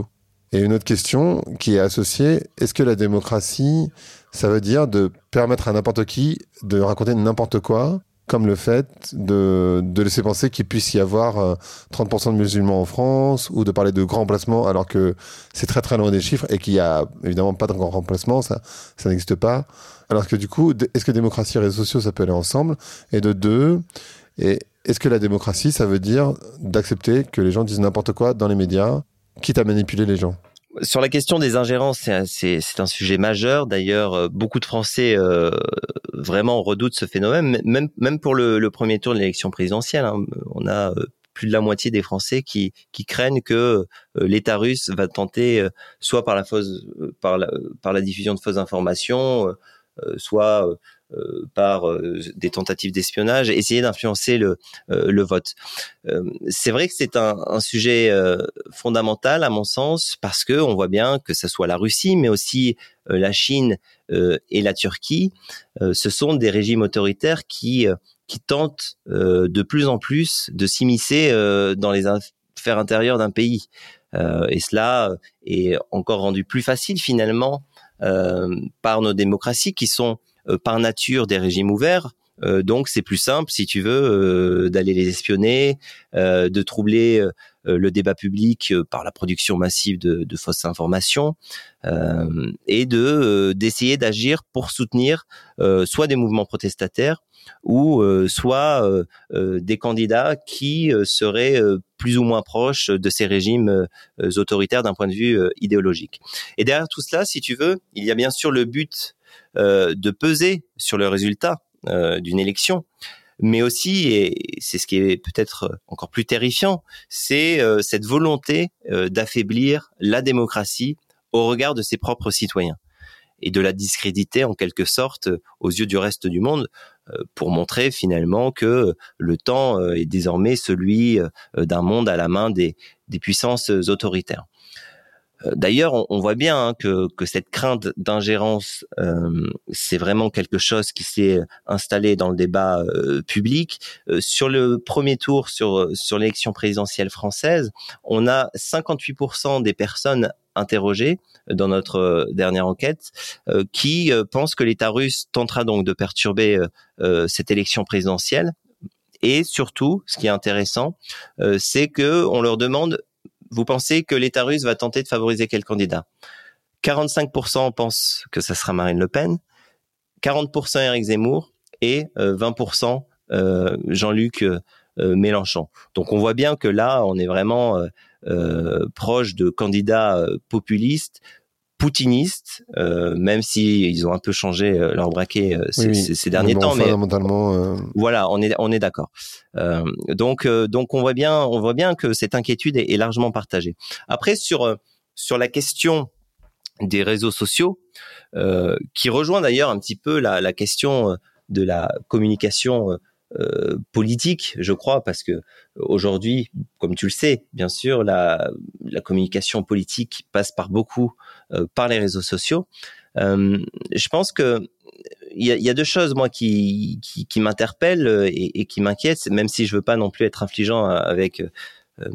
Et une autre question qui est associée, est-ce que la démocratie, ça veut dire de permettre à n'importe qui de raconter n'importe quoi, comme le fait de, de laisser penser qu'il puisse y avoir trente pour cent de musulmans en France, ou de parler de grands remplacements alors que c'est très très loin des chiffres et qu'il y a évidemment pas de grands remplacements, ça, ça n'existe pas. Alors que du coup, est-ce que démocratie et réseaux sociaux, ça peut aller ensemble? Et de deux, et est-ce que la démocratie, ça veut dire d'accepter que les gens disent n'importe quoi dans les médias, quitte à manipuler les gens? Sur la question des ingérences, c'est un, c'est, c'est un sujet majeur. D'ailleurs, beaucoup de Français euh, vraiment redoutent ce phénomène, même, même pour le, le premier tour de l'élection présidentielle. Hein. On a euh, plus de la moitié des Français qui, qui craignent que euh, l'État russe va tenter, euh, soit par la, fausse, euh, par, la, par la diffusion de fausses informations, euh, soit euh, Euh, par euh, des tentatives d'espionnage, essayer d'influencer le, euh, le vote. Euh, c'est vrai que c'est un, un sujet euh, fondamental à mon sens, parce que on voit bien que ce soit la Russie, mais aussi euh, la Chine euh, et la Turquie, euh, ce sont des régimes autoritaires qui euh, qui tentent euh, de plus en plus de s'immiscer euh, dans les affaires intérieures d'un pays. Euh, et cela est encore rendu plus facile finalement euh, par nos démocraties qui sont par nature des régimes ouverts, euh, donc c'est plus simple, si tu veux, euh, d'aller les espionner, euh, de troubler euh, le débat public euh, par la production massive de, de fausses informations, euh, et de euh, d'essayer d'agir pour soutenir euh, soit des mouvements protestataires ou euh, soit euh, euh, des candidats qui euh, seraient euh, plus ou moins proches de ces régimes euh, autoritaires d'un point de vue euh, idéologique. Et derrière tout cela, si tu veux, il y a bien sûr le but Euh, de peser sur le résultat euh, d'une élection, mais aussi, et c'est ce qui est peut-être encore plus terrifiant, c'est euh, cette volonté euh, d'affaiblir la démocratie au regard de ses propres citoyens et de la discréditer en quelque sorte aux yeux du reste du monde euh, pour montrer finalement que le temps euh, est désormais celui euh, d'un monde à la main des, des puissances autoritaires. D'ailleurs, on, on voit bien hein, que, que cette crainte d'ingérence, euh, c'est vraiment quelque chose qui s'est installé dans le débat euh, public. Euh, sur le premier tour, sur, sur l'élection présidentielle française, on a cinquante-huit pour cent des personnes interrogées dans notre dernière enquête euh, qui euh, pensent que l'État russe tentera donc de perturber euh, cette élection présidentielle. Et surtout, ce qui est intéressant, euh, c'est que on leur demande: vous pensez que l'État russe va tenter de favoriser quel candidat? quarante-cinq pour cent pensent que ça sera Marine Le Pen, quarante pour cent Éric Zemmour et euh, vingt pour cent euh, Jean-Luc euh, Mélenchon. Donc on voit bien que là, on est vraiment euh, euh, proche de candidats euh, populistes, poutinistes, euh, même si ils ont un peu changé euh, leur braquet euh, ces, oui, oui. ces derniers bon, temps. Mais fondamentalement, euh... voilà, on est on est d'accord. Euh, donc euh, donc on voit bien on voit bien que cette inquiétude est, est largement partagée. Après sur euh, sur la question des réseaux sociaux, euh, qui rejoint d'ailleurs un petit peu la, la question de la communication euh, politique, je crois, parce que aujourd'hui, comme tu le sais, bien sûr, la, la communication politique passe par beaucoup euh, par les réseaux sociaux. Euh, je pense que il y a, il y a deux choses moi qui qui, qui m'interpellent et, et qui m'inquiètent, même si je veux pas non plus être infligeant avec euh,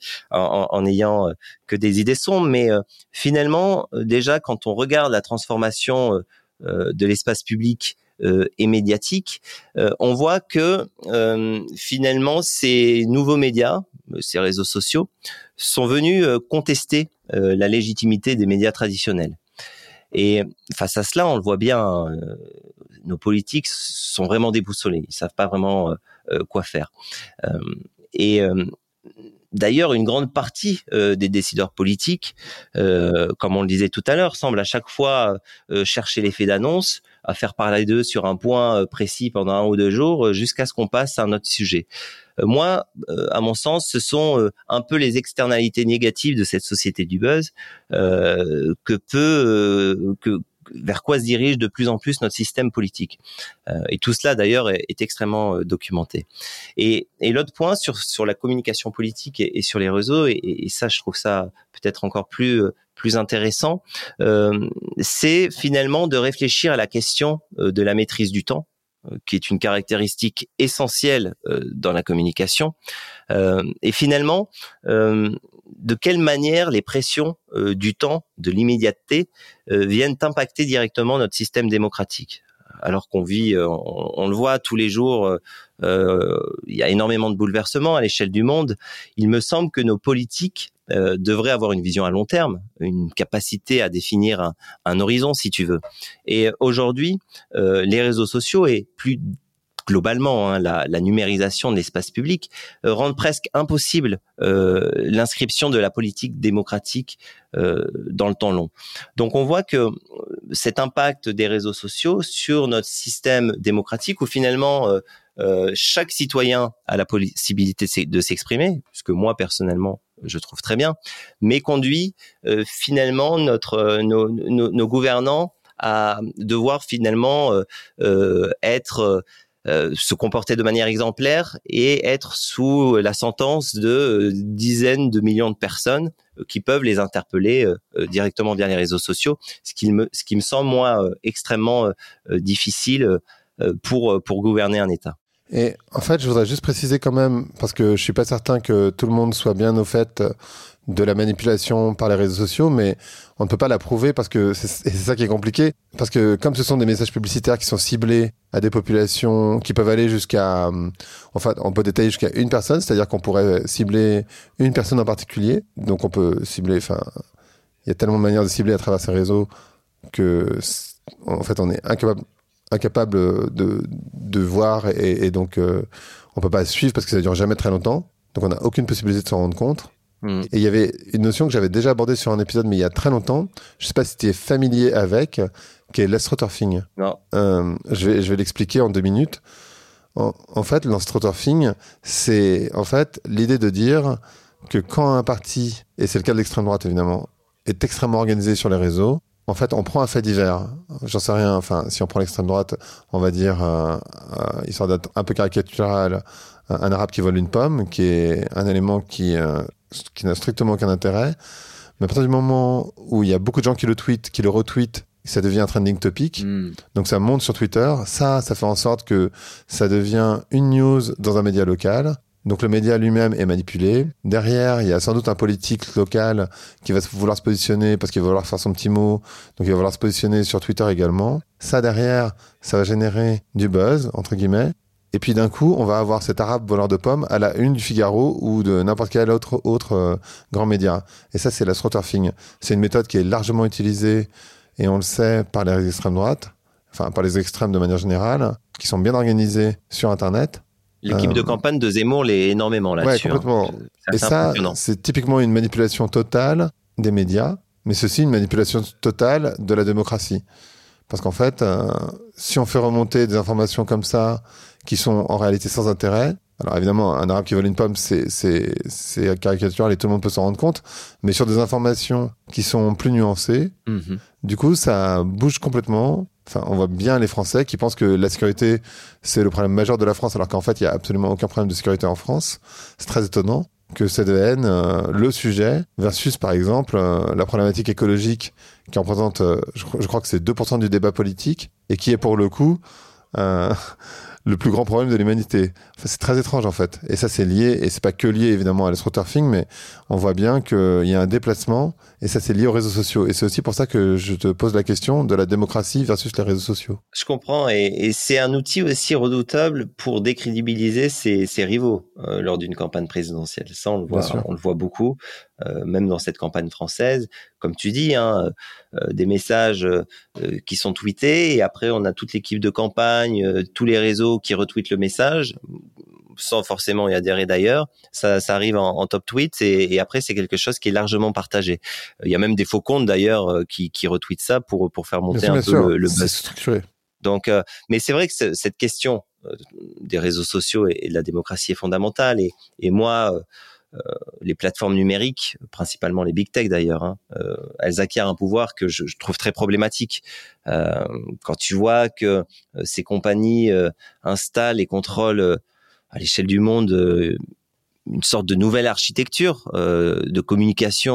en, en ayant que des idées sombres, mais euh, finalement déjà quand on regarde la transformation euh, de l'espace public euh, et médiatique, euh, on voit que euh, finalement ces nouveaux médias, ces réseaux sociaux, sont venus euh, contester euh, la légitimité des médias traditionnels. Et face à cela, on le voit bien, euh, nos politiques sont vraiment déboussolés. Ils savent pas vraiment euh, quoi faire. Euh, et euh, d'ailleurs, une grande partie euh, des décideurs politiques, euh, comme on le disait tout à l'heure, semblent à chaque fois euh, chercher l'effet d'annonce, à faire parler d'eux sur un point précis pendant un ou deux jours, jusqu'à ce qu'on passe à un autre sujet. Euh, moi, euh, à mon sens, ce sont euh, un peu les externalités négatives de cette société du buzz euh, que peut, euh, que vers quoi se dirige de plus en plus notre système politique. Euh, et tout cela, d'ailleurs, est, est extrêmement euh, documenté. Et, et l'autre point sur sur la communication politique et, et sur les réseaux, et, et ça, je trouve ça peut-être encore plus plus intéressant, euh, c'est finalement de réfléchir à la question euh, de la maîtrise du temps euh, qui est une caractéristique essentielle euh, dans la communication. Euh, et finalement, euh, de quelle manière les pressions euh, du temps, de l'immédiateté, euh, viennent impacter directement notre système démocratique. Alors qu'on vit, euh, on, on le voit tous les jours, euh, euh, il y a énormément de bouleversements à l'échelle du monde. Il me semble que nos politiques euh, devraient avoir une vision à long terme, une capacité à définir un, un horizon, si tu veux. Et aujourd'hui, euh, les réseaux sociaux et plus globalement, hein, la, la numérisation de l'espace public euh, rend presque impossible euh, l'inscription de la politique démocratique euh, dans le temps long. Donc on voit que cet impact des réseaux sociaux sur notre système démocratique, où finalement euh, euh, chaque citoyen a la possibilité de s'exprimer, puisque moi personnellement je trouve très bien, mais conduit euh, finalement notre euh, nos, nos, nos gouvernants à devoir finalement euh, euh, être Euh, se comporter de manière exemplaire et être sous la sentence de euh, dizaines de millions de personnes euh, qui peuvent les interpeller euh, euh, directement via les réseaux sociaux, ce qui me, ce qui me semble moi euh, extrêmement euh, difficile euh, pour pour gouverner un État. Et en fait, je voudrais juste préciser quand même, parce que je suis pas certain que tout le monde soit bien au fait de la manipulation par les réseaux sociaux, mais on ne peut pas la prouver parce que c'est, c'est ça qui est compliqué. Parce que comme ce sont des messages publicitaires qui sont ciblés à des populations qui peuvent aller jusqu'à, en fait, on peut détailler jusqu'à une personne, c'est-à-dire qu'on pourrait cibler une personne en particulier. Donc on peut cibler, enfin, il y a tellement de manières de cibler à travers ces réseaux que, en fait, on est incapable, incapable de, de voir et, et donc euh, on peut pas suivre parce que ça dure jamais très longtemps. Donc on n'a aucune possibilité de s'en rendre compte. Et il y avait une notion que j'avais déjà abordée sur un épisode, mais il y a très longtemps. Je sais pas si tu es familier avec, qui est l'astroturfing. Non. Euh, je vais, je vais l'expliquer en deux minutes. En, en fait, l'astroturfing, c'est en fait l'idée de dire que quand un parti, et c'est le cas de l'extrême droite évidemment, est extrêmement organisé sur les réseaux, en fait, on prend un fait divers. J'en sais rien. Enfin, si on prend l'extrême droite, on va dire, euh, euh, histoire d'être un peu caricatural, un, un arabe qui vole une pomme, qui est un élément qui euh, qui n'a strictement aucun intérêt. Mais à partir du moment où il y a beaucoup de gens qui le tweetent, qui le retweetent, ça devient un trending topic. Mm. Donc ça monte sur Twitter. Ça, ça fait en sorte que ça devient une news dans un média local. Donc le média lui-même est manipulé. Derrière, il y a sans doute un politique local qui va vouloir se positionner parce qu'il va vouloir faire son petit mot. Donc il va vouloir se positionner sur Twitter également. Ça, derrière, ça va générer du buzz, entre guillemets. Et puis d'un coup, on va avoir cet arabe voleur de pommes à la une du Figaro ou de n'importe quel autre, autre euh, grand média. Et ça, c'est l'astroturfing. C'est une méthode qui est largement utilisée, et on le sait, par les extrêmes droites, enfin par les extrêmes de manière générale, qui sont bien organisés sur Internet. L'équipe euh... de campagne de Zemmour l'est énormément là-dessus. Ouais, complètement. Hein. Et ça, c'est typiquement une manipulation totale des médias, mais ceci une manipulation totale de la démocratie. Parce qu'en fait, euh, si on fait remonter des informations comme ça, qui sont en réalité sans intérêt, alors évidemment, un arabe qui vole une pomme, c'est, c'est, c'est caricatural et tout le monde peut s'en rendre compte, mais sur des informations qui sont plus nuancées, mmh. du coup, ça bouge complètement. Enfin, on voit bien les Français qui pensent que la sécurité, c'est le problème majeur de la France, alors qu'en fait, il n'y a absolument aucun problème de sécurité en France. C'est très étonnant que ça devienne euh, le sujet versus, par exemple, euh, la problématique écologique qui représente, euh, je, je crois que c'est deux pour cent du débat politique et qui est pour le coup euh, le plus grand problème de l'humanité. Enfin, c'est très étrange en fait. Et ça, c'est lié, et c'est pas que lié évidemment à l'astroturfing, mais on voit bien qu'il y a un déplacement, et ça, c'est lié aux réseaux sociaux. Et c'est aussi pour ça que je te pose la question de la démocratie versus les réseaux sociaux. Je comprends, et, et c'est un outil aussi redoutable pour décrédibiliser ses, ses rivaux euh, lors d'une campagne présidentielle. Ça, on le voit, on le voit beaucoup, euh, même dans cette campagne française. Comme tu dis, hein, euh, des messages euh, qui sont tweetés, et après, on a toute l'équipe de campagne, euh, tous les réseaux qui retweetent le message, sans forcément y adhérer d'ailleurs. Ça, ça arrive en, en top tweet, et, et après, c'est quelque chose qui est largement partagé. Il y a même des faux comptes d'ailleurs qui, qui retweetent ça pour, pour faire monter bien un sûr, peu le, le buzz. C'est structuré. Donc, euh, mais c'est vrai que cette question euh, des réseaux sociaux et, et de la démocratie est fondamentale. Et, et moi, euh, euh, les plateformes numériques, principalement les big tech d'ailleurs, hein, euh, elles acquièrent un pouvoir que je, je trouve très problématique. Euh, quand tu vois que euh, ces compagnies euh, installent et contrôlent euh, à l'échelle du monde euh, une sorte de nouvelle architecture euh, de communication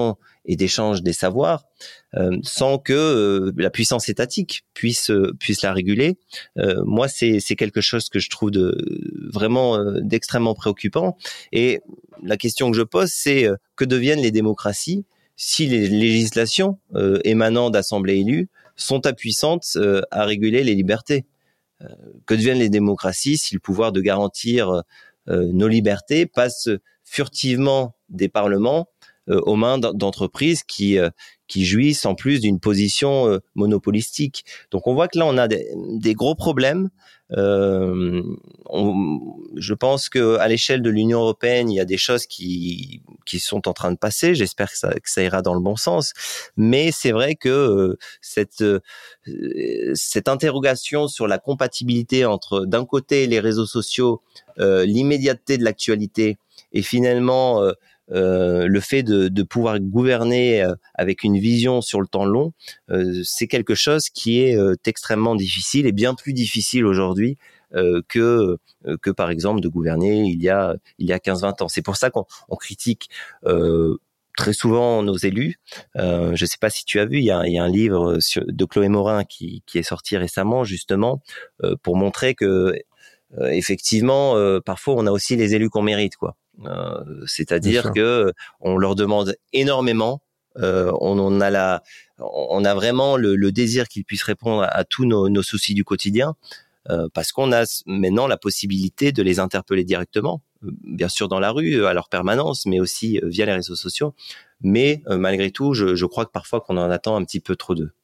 et d'échange des savoirs, euh, sans que euh, la puissance étatique puisse euh, puisse la réguler. Euh, moi, c'est c'est quelque chose que je trouve de vraiment euh, d'extrêmement préoccupant. Et la question que je pose, c'est euh, que deviennent les démocraties si les législations euh, émanant d'assemblées élues sont impuissantes euh, à réguler les libertés? Euh, que deviennent les démocraties si le pouvoir de garantir euh, nos libertés passe furtivement des parlements euh, aux mains d'entreprises qui euh, qui jouissent en plus d'une position euh, monopolistique. Donc on voit que là on a des, des gros problèmes. Euh, on, je pense que à l'échelle de l'Union européenne, il y a des choses qui qui sont en train de passer. J'espère que ça que ça ira dans le bon sens. Mais c'est vrai que euh, cette euh, cette interrogation sur la compatibilité entre d'un côté les réseaux sociaux, euh, l'immédiateté de l'actualité et finalement euh, Euh, le fait de, de pouvoir gouverner euh, avec une vision sur le temps long, euh, c'est quelque chose qui est euh, extrêmement difficile et bien plus difficile aujourd'hui euh, que euh, que par exemple de gouverner il y a il y a quinze vingt ans. C'est pour ça qu'on on critique euh, très souvent nos élus. Euh, je ne sais pas si tu as vu, il y a, il y a un livre sur, de Chloé Morin qui, qui est sorti récemment justement euh, pour montrer que euh, effectivement euh, parfois on a aussi les élus qu'on mérite, quoi. Euh, c'est-à-dire que on leur demande énormément, euh, on, on a la, on a vraiment le, le désir qu'ils puissent répondre à, à tous nos, nos soucis du quotidien, euh, parce qu'on a maintenant la possibilité de les interpeller directement, euh, bien sûr dans la rue, à leur permanence, mais aussi euh, via les réseaux sociaux. Mais euh, malgré tout, je, je crois que parfois qu'on en attend un petit peu trop d'eux.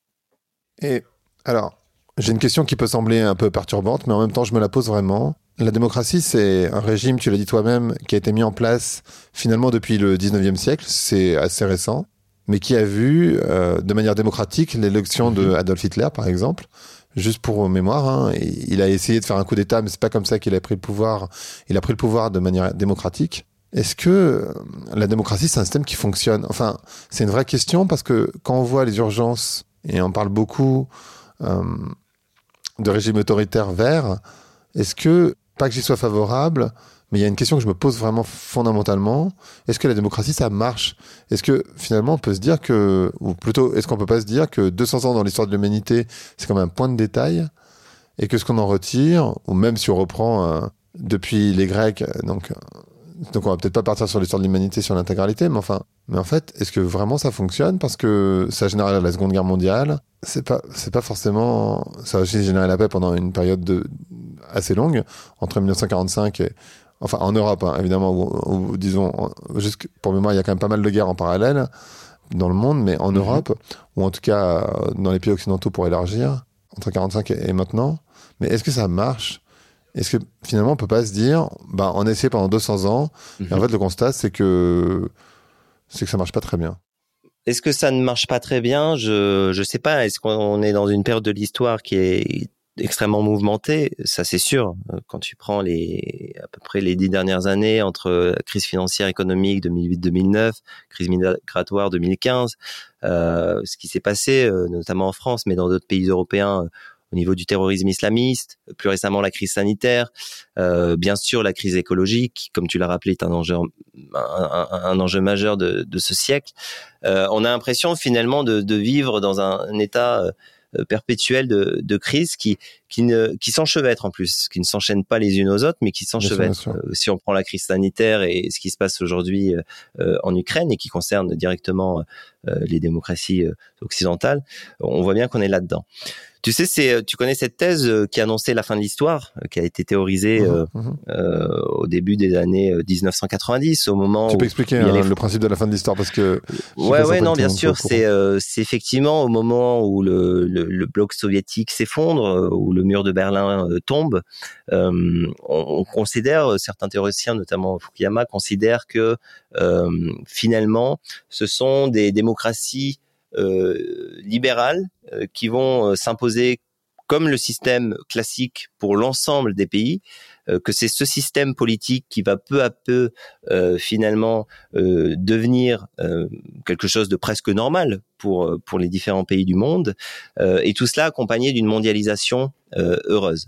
Et alors, j'ai une question qui peut sembler un peu perturbante, mais en même temps, je me la pose vraiment. La démocratie, c'est un régime, tu l'as dit toi-même, qui a été mis en place finalement depuis le dix-neuvième siècle, c'est assez récent, mais qui a vu euh, de manière démocratique l'élection mmh. de Adolf Hitler, par exemple. Juste pour mémoire, hein, il a essayé de faire un coup d'État, mais c'est pas comme ça qu'il a pris le pouvoir. Il a pris le pouvoir de manière démocratique. Est-ce que la démocratie, c'est un système qui fonctionne? Enfin, c'est une vraie question parce que quand on voit les urgences, et on parle beaucoup euh, de régimes autoritaires verts, est-ce que, pas que j'y sois favorable, mais il y a une question que je me pose vraiment fondamentalement. Est-ce que la démocratie, ça marche? Est-ce que finalement on peut se dire que, ou plutôt, est-ce qu'on peut pas se dire que deux cents ans dans l'histoire de l'humanité, c'est quand même un point de détail, et que ce qu'on en retire, ou même si on reprend euh, depuis les Grecs, donc, donc on va peut-être pas partir sur l'histoire de l'humanité sur l'intégralité, mais enfin, mais en fait, est-ce que vraiment ça fonctionne? Parce que ça a généré la Seconde Guerre mondiale, c'est pas, c'est pas forcément, ça a aussi généré la paix pendant une période de, assez longue, entre mille neuf cent quarante-cinq et, enfin, en Europe, hein, évidemment, où, où, disons, juste pour mémoire, il y a quand même pas mal de guerres en parallèle dans le monde, mais en mmh. Europe, ou en tout cas dans les pays occidentaux pour élargir, entre quarante-cinq et, et maintenant. Mais est-ce que ça marche? Est-ce que finalement, on peut pas se dire, bah, on a essayé pendant deux cents ans, mmh. et en fait, le constat, c'est que, c'est que ça marche pas très bien. Est-ce que ça ne marche pas très bien? Je, je sais pas. Est-ce qu'on est dans une période de l'histoire qui est extrêmement mouvementé, ça c'est sûr. Quand tu prends les à peu près les dix dernières années entre la crise financière économique deux mille huit deux mille neuf, crise migratoire deux mille quinze, euh, ce qui s'est passé euh, notamment en France, mais dans d'autres pays européens, euh, au niveau du terrorisme islamiste, plus récemment la crise sanitaire, euh, bien sûr la crise écologique, comme tu l'as rappelé, est un enjeu un, un, un enjeu majeur de, de ce siècle. Euh, on a l'impression finalement de, de vivre dans un, un état euh, perpétuelle de, de crise qui qui ne qui s'enchevêtrent en plus, qui ne s'enchaînent pas les unes aux autres, mais qui s'enchevêtrent. Euh, si on prend la crise sanitaire et ce qui se passe aujourd'hui euh, en Ukraine et qui concerne directement euh, les démocraties euh, occidentales, on voit bien qu'on est là-dedans. Tu sais, c'est, tu connais cette thèse qui annonçait la fin de l'histoire, qui a été théorisée euh, mmh, mmh. Euh, au début des années dix-neuf cent quatre-vingt-dix, au moment tu où... peux expliquer hein, les... le principe de la fin de l'histoire, parce que... Ouais, ouais, non, bien sûr, c'est, euh, c'est effectivement au moment où le, le, le bloc soviétique s'effondre, où le mur de Berlin euh, tombe, euh, on, on considère, certains théoriciens, notamment Fukuyama, considèrent que euh, finalement, ce sont des démocraties Euh, libérales euh, qui vont euh, s'imposer comme le système classique pour l'ensemble des pays, euh, que c'est ce système politique qui va peu à peu euh, finalement euh, devenir euh, quelque chose de presque normal pour pour les différents pays du monde, euh, et tout cela accompagné d'une mondialisation euh, heureuse.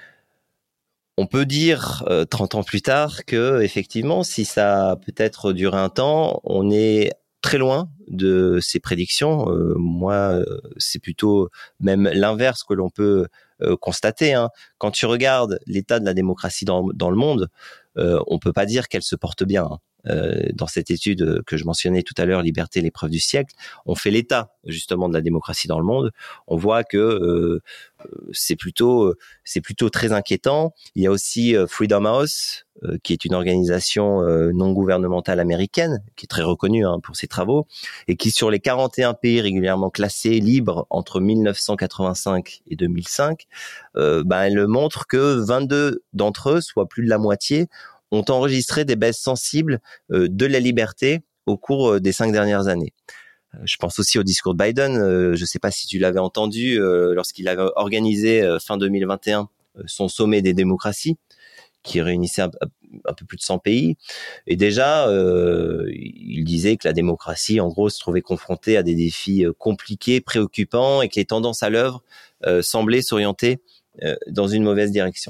On peut dire euh, trente ans plus tard que effectivement, si ça a peut-être duré un temps, on est très loin de ces prédictions. Euh, moi, c'est plutôt même l'inverse que l'on peut euh, constater. Hein. Quand tu regardes l'état de la démocratie dans, dans le monde, euh, on peut pas dire qu'elle se porte bien. Hein. Euh, dans cette étude que je mentionnais tout à l'heure, Liberté, l'épreuve du siècle, on fait l'état justement de la démocratie dans le monde. On voit que euh, c'est plutôt c'est plutôt très inquiétant. Il y a aussi euh, Freedom House, euh, qui est une organisation euh, non gouvernementale américaine, qui est très reconnue hein, pour ses travaux, et qui sur les quarante et un pays régulièrement classés libres entre mille neuf cent quatre-vingt-cinq et deux mille cinq, euh, ben elle montre que vingt-deux d'entre eux, soit plus de la moitié, ont enregistré des baisses sensibles euh, de la liberté au cours euh, des cinq dernières années. Euh, je pense aussi au discours de Biden. Euh, je ne sais pas si tu l'avais entendu euh, lorsqu'il avait organisé euh, fin deux mille vingt et un euh, son sommet des démocraties, qui réunissait un, un peu plus de cent pays. Et déjà, euh, il disait que la démocratie, en gros, se trouvait confrontée à des défis euh, compliqués, préoccupants, et que les tendances à l'œuvre euh, semblaient s'orienter euh, dans une mauvaise direction.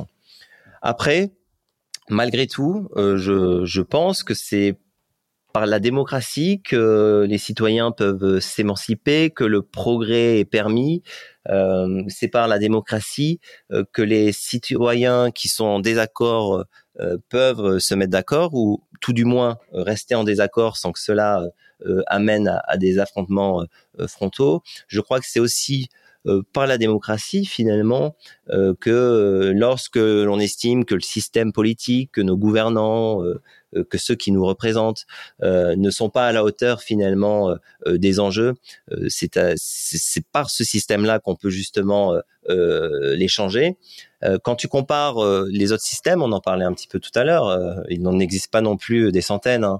Après, malgré tout, euh, je, je pense que c'est par la démocratie que les citoyens peuvent s'émanciper, que le progrès est permis. Euh, c'est par la démocratie euh, que les citoyens qui sont en désaccord euh, peuvent se mettre d'accord, ou tout du moins rester en désaccord sans que cela euh, amène à, à des affrontements euh, frontaux. Je crois que c'est aussi Euh, par la démocratie finalement euh, que euh, lorsque l'on estime que le système politique, que nos gouvernants, euh, euh, que ceux qui nous représentent euh, ne sont pas à la hauteur finalement euh, des enjeux, euh, c'est, à, c'est, c'est par ce système-là qu'on peut justement euh, euh, les changer. Euh, quand tu compares euh, les autres systèmes, on en parlait un petit peu tout à l'heure, euh, il n'en existe pas non plus des centaines. Hein.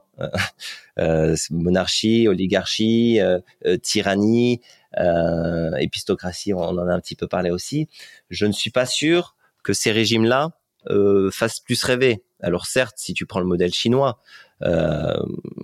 Euh, monarchie, oligarchie, euh, euh, tyrannie, euh, épistocratie, on en a un petit peu parlé aussi. Je ne suis pas sûr que ces régimes-là euh, fassent plus rêver. Alors certes, si tu prends le modèle chinois, euh,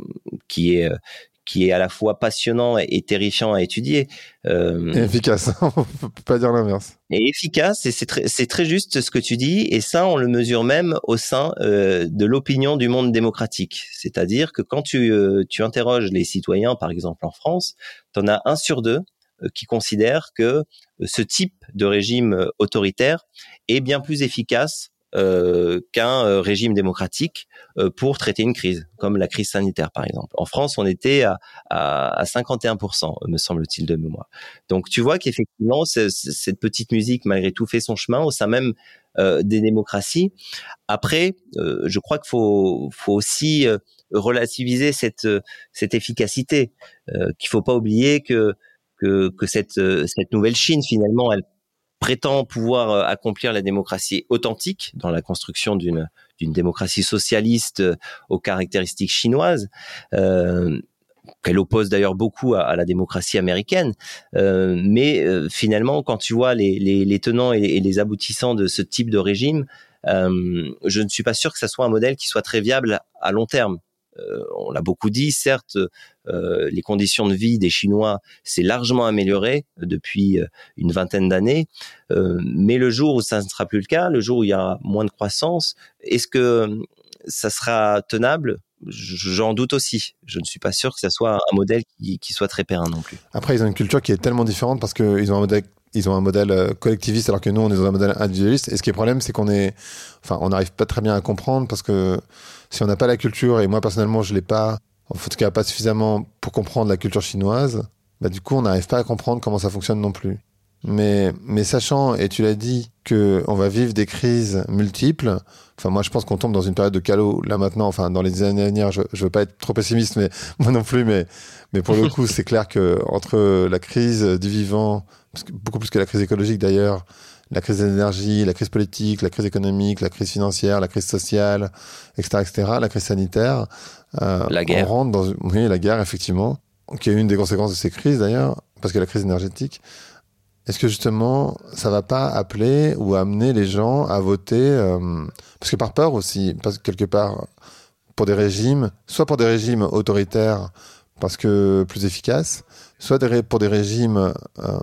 qui est qui est à la fois passionnant et terrifiant à étudier. Euh, et efficace, on peut pas dire l'inverse. Et efficace, et c'est très, c'est très juste ce que tu dis, et ça, on le mesure même au sein euh, de l'opinion du monde démocratique. C'est-à-dire que quand tu, euh, tu interroges les citoyens, par exemple en France, t'en as un sur deux euh, qui considèrent que ce type de régime autoritaire est bien plus efficace Euh, qu'un euh, régime démocratique euh, pour traiter une crise, comme la crise sanitaire par exemple. En France, on était à, à, à cinquante et un pour cent, me semble-t-il de mémoire. Donc tu vois qu'effectivement, c'est, c'est, cette petite musique, malgré tout, fait son chemin au sein même euh, des démocraties. Après, euh, je crois qu'il faut, faut aussi euh, relativiser cette, cette efficacité, euh, qu'il faut pas oublier que, que, que cette, cette nouvelle Chine, finalement, elle prétend pouvoir accomplir la démocratie authentique dans la construction d'une d'une démocratie socialiste aux caractéristiques chinoises, euh, qu'elle oppose d'ailleurs beaucoup à, à la démocratie américaine. Euh, mais euh, finalement, quand tu vois les, les, les tenants et les, et les aboutissants de ce type de régime, euh, je ne suis pas sûr que ça soit un modèle qui soit très viable à long terme. Euh, on l'a beaucoup dit, certes, euh, les conditions de vie des Chinois s'est largement amélioré depuis une vingtaine d'années, euh, mais le jour où ça ne sera plus le cas, le jour où il y aura moins de croissance, est-ce que ça sera tenable ? J'en doute aussi. Je ne suis pas sûr que ça soit un modèle qui, qui soit très périn non plus. Après, ils ont une culture qui est tellement différente parce qu'ils ont un modèle Ils ont un modèle collectiviste alors que nous, on est dans un modèle individualiste. Et ce qui est le problème, c'est qu'on est, enfin, on n'arrive pas très bien à comprendre parce que si on n'a pas la culture, et moi personnellement, je l'ai pas, en tout cas pas suffisamment pour comprendre la culture chinoise, bah du coup, on n'arrive pas à comprendre comment ça fonctionne non plus. Mais, mais sachant, et tu l'as dit, que on va vivre des crises multiples. Enfin, moi, je pense qu'on tombe dans une période de chaos là maintenant. Enfin, dans les années à venir, je, je veux pas être trop pessimiste, mais moi non plus. Mais, mais pour le coup, c'est clair que entre la crise du vivant, parce que beaucoup plus que la crise écologique d'ailleurs, la crise de l'énergie, la crise politique, la crise économique, la crise financière, la crise sociale, et cetera, et cetera, la crise sanitaire. Euh, la guerre. On rentre dans, oui, la guerre effectivement, qui est une des conséquences de ces crises d'ailleurs, parce que la crise énergétique. Est-ce que justement, ça va pas appeler ou amener les gens à voter, euh, parce que par peur aussi, parce que quelque part, pour des régimes, soit pour des régimes autoritaires, parce que plus efficaces, soit des, pour des régimes euh,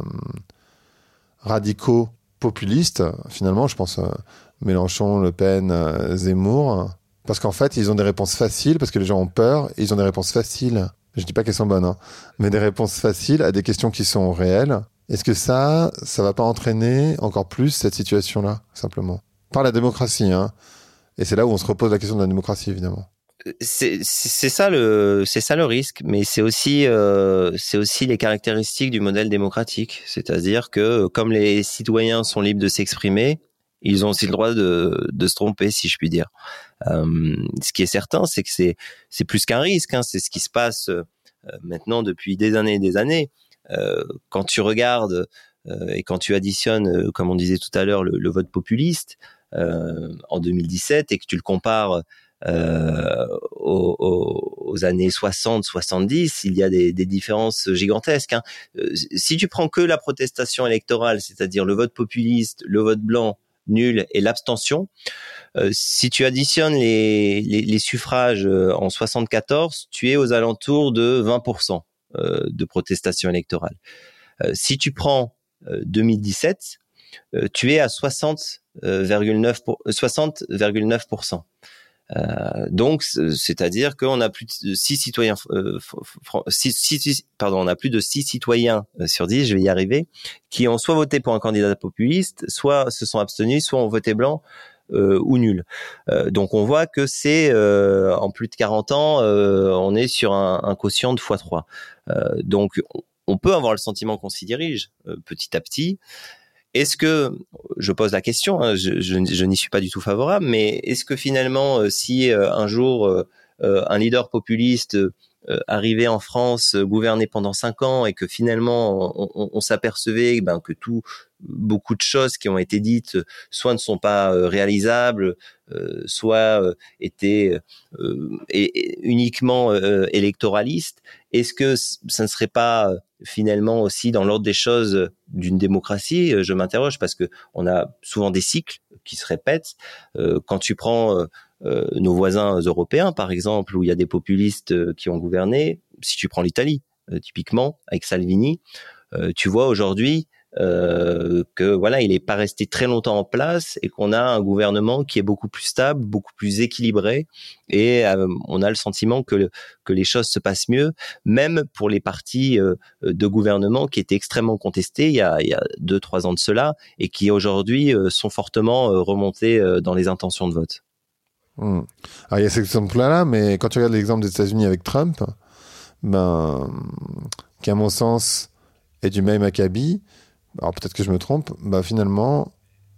radicaux, populistes, finalement, je pense euh, Mélenchon, Le Pen, euh, Zemmour, parce qu'en fait, ils ont des réponses faciles, parce que les gens ont peur, et ils ont des réponses faciles. je dis pas qu'elles sont bonnes, hein, mais des réponses faciles à des questions qui sont réelles. Est-ce que ça, ça va pas entraîner encore plus cette situation-là, simplement? Par la démocratie, hein. Et c'est là où on se repose la question de la démocratie, évidemment. C'est, c'est ça le, c'est ça le risque, mais c'est aussi, euh, c'est aussi les caractéristiques du modèle démocratique. C'est-à-dire que comme les citoyens sont libres de s'exprimer, ils ont aussi le droit de, de se tromper, si je puis dire. Euh, ce qui est certain, c'est que c'est, c'est plus qu'un risque, hein. C'est ce qui se passe euh, maintenant depuis des années et des années. Euh, quand tu regardes euh, et quand tu additionnes, euh, comme on disait tout à l'heure, le, le vote populiste euh, en deux mille dix-sept et que tu le compares euh, aux, aux, aux années soixante soixante-dix, il y a des, des différences gigantesques, hein. Euh, si tu prends que la protestation électorale, c'est-à-dire le vote populiste, le vote blanc, nul et l'abstention, euh, si tu additionnes les, les, les suffrages euh, en soixante-quatorze, tu es aux alentours de vingt pour cent euh, de protestation électorale. Euh, si tu prends euh, deux mille dix-sept, euh, tu es à soixante virgule neuf pour cent. Euh, donc, c'est-à-dire qu'on a plus de six citoyens, euh, six, six, pardon, on a plus de six citoyens sur dix, je vais y arriver, qui ont soit voté pour un candidat populiste, soit se sont abstenus, soit ont voté blanc euh, ou nul. Euh, donc, on voit que c'est euh, en plus de quarante ans, euh, on est sur un, un quotient de fois trois. Euh, donc, on peut avoir le sentiment qu'on s'y dirige euh, petit à petit. Est-ce que, je pose la question, hein, je, je, je n'y suis pas du tout favorable, mais est-ce que finalement, euh, si euh, un jour euh, un leader populiste euh, arrivait en France, euh, gouverner pendant cinq ans, et que finalement on, on, on s'apercevait ben, que tout, beaucoup de choses qui ont été dites, soit ne sont pas euh, réalisables, euh, soit euh, étaient euh, et, et uniquement euh, électoralistes, est-ce que ça ne serait pas finalement aussi dans l'ordre des choses d'une démocratie? Je m'interroge parce que on a souvent des cycles qui se répètent. Euh, quand tu prends euh, euh, nos voisins européens, par exemple, où il y a des populistes euh, qui ont gouverné, si tu prends l'Italie, euh, typiquement, avec Salvini, euh, tu vois aujourd'hui euh, que voilà, il n'est pas resté très longtemps en place et qu'on a un gouvernement qui est beaucoup plus stable, beaucoup plus équilibré, et euh, on a le sentiment que le, que les choses se passent mieux, même pour les partis euh, de gouvernement qui étaient extrêmement contestés il y a, il y a deux trois ans de cela et qui aujourd'hui euh, sont fortement euh, remontés euh, dans les intentions de vote. Mmh. Alors il y a cet exemple-là, mais quand tu regardes l'exemple des États-Unis avec Trump, ben, qui à mon sens est du même acabit, alors peut-être que je me trompe, bah finalement,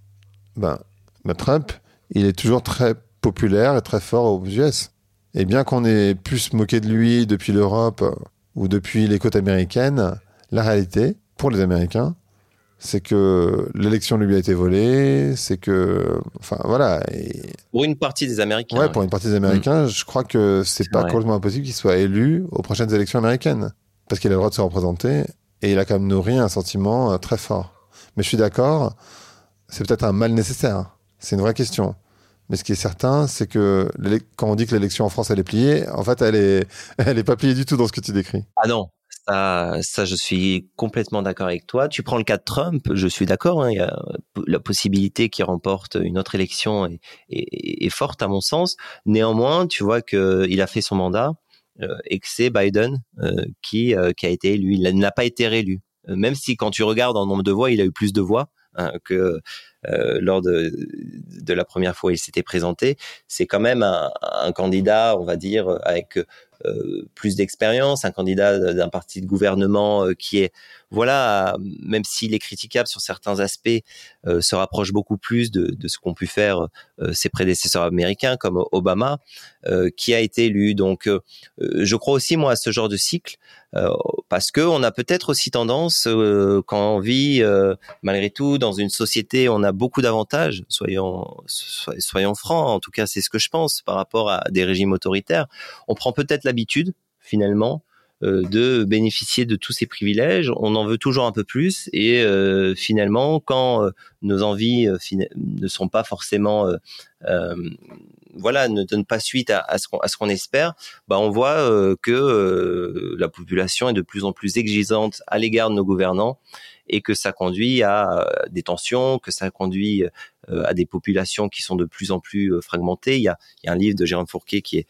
bah, bah Trump, il est toujours très populaire et très fort aux U S. Et bien qu'on ait pu se moquer de lui depuis l'Europe ou depuis les côtes américaines, la réalité, pour les Américains, c'est que l'élection lui a été volée, c'est que... Enfin, voilà. Et... Pour une partie des Américains. Ouais, pour une partie des Américains, mmh. je crois que c'est, c'est pas vrai. Complètement impossible qu'il soit élu aux prochaines élections américaines. Parce qu'il a le droit de se représenter. Et il a quand même nourri un sentiment très fort. Mais je suis d'accord, c'est peut-être un mal nécessaire. C'est une vraie question. Mais ce qui est certain, c'est que quand on dit que l'élection en France, elle est pliée, en fait, elle est, elle est pas pliée du tout dans ce que tu décris. Ah non, ça, ça, je suis complètement d'accord avec toi. Tu prends le cas de Trump, je suis d'accord, hein, il y a la possibilité qu'il remporte une autre élection est, est, est forte à mon sens. Néanmoins, tu vois qu'il a fait son mandat. Euh, et que c'est Biden euh, qui, euh, qui a été élu. Il n'a pas été réélu. Euh, même si quand tu regardes en nombre de voix, il a eu plus de voix hein, que euh, lors de, de la première fois où il s'était présenté. C'est quand même un, un candidat, on va dire, avec euh, plus d'expérience, un candidat d'un parti de gouvernement euh, qui est, voilà, même s'il est critiquable sur certains aspects, euh, se rapproche beaucoup plus de, de ce qu'ont pu faire euh, ses prédécesseurs américains comme Obama, euh, qui a été élu. Donc, euh, je crois aussi, moi, à ce genre de cycle, euh, parce que on a peut-être aussi tendance, euh, quand on vit, euh, malgré tout, dans une société, on a beaucoup d'avantages, soyons, soyons francs, en tout cas, c'est ce que je pense, par rapport à des régimes autoritaires. On prend peut-être l'habitude, finalement, euh, de bénéficier de tous ces privilèges. On en veut toujours un peu plus, et euh, finalement, quand euh, nos envies euh, fin- ne sont pas forcément... Euh, euh, voilà, ne donne pas suite à, à ce qu'on, à ce qu'on espère, bah on voit euh, que euh, la population est de plus en plus exigeante à l'égard de nos gouvernants et que ça conduit à euh, des tensions, que ça conduit euh, à des populations qui sont de plus en plus euh, fragmentées. Il y a, il y a un livre de Jérôme Fourquet qui est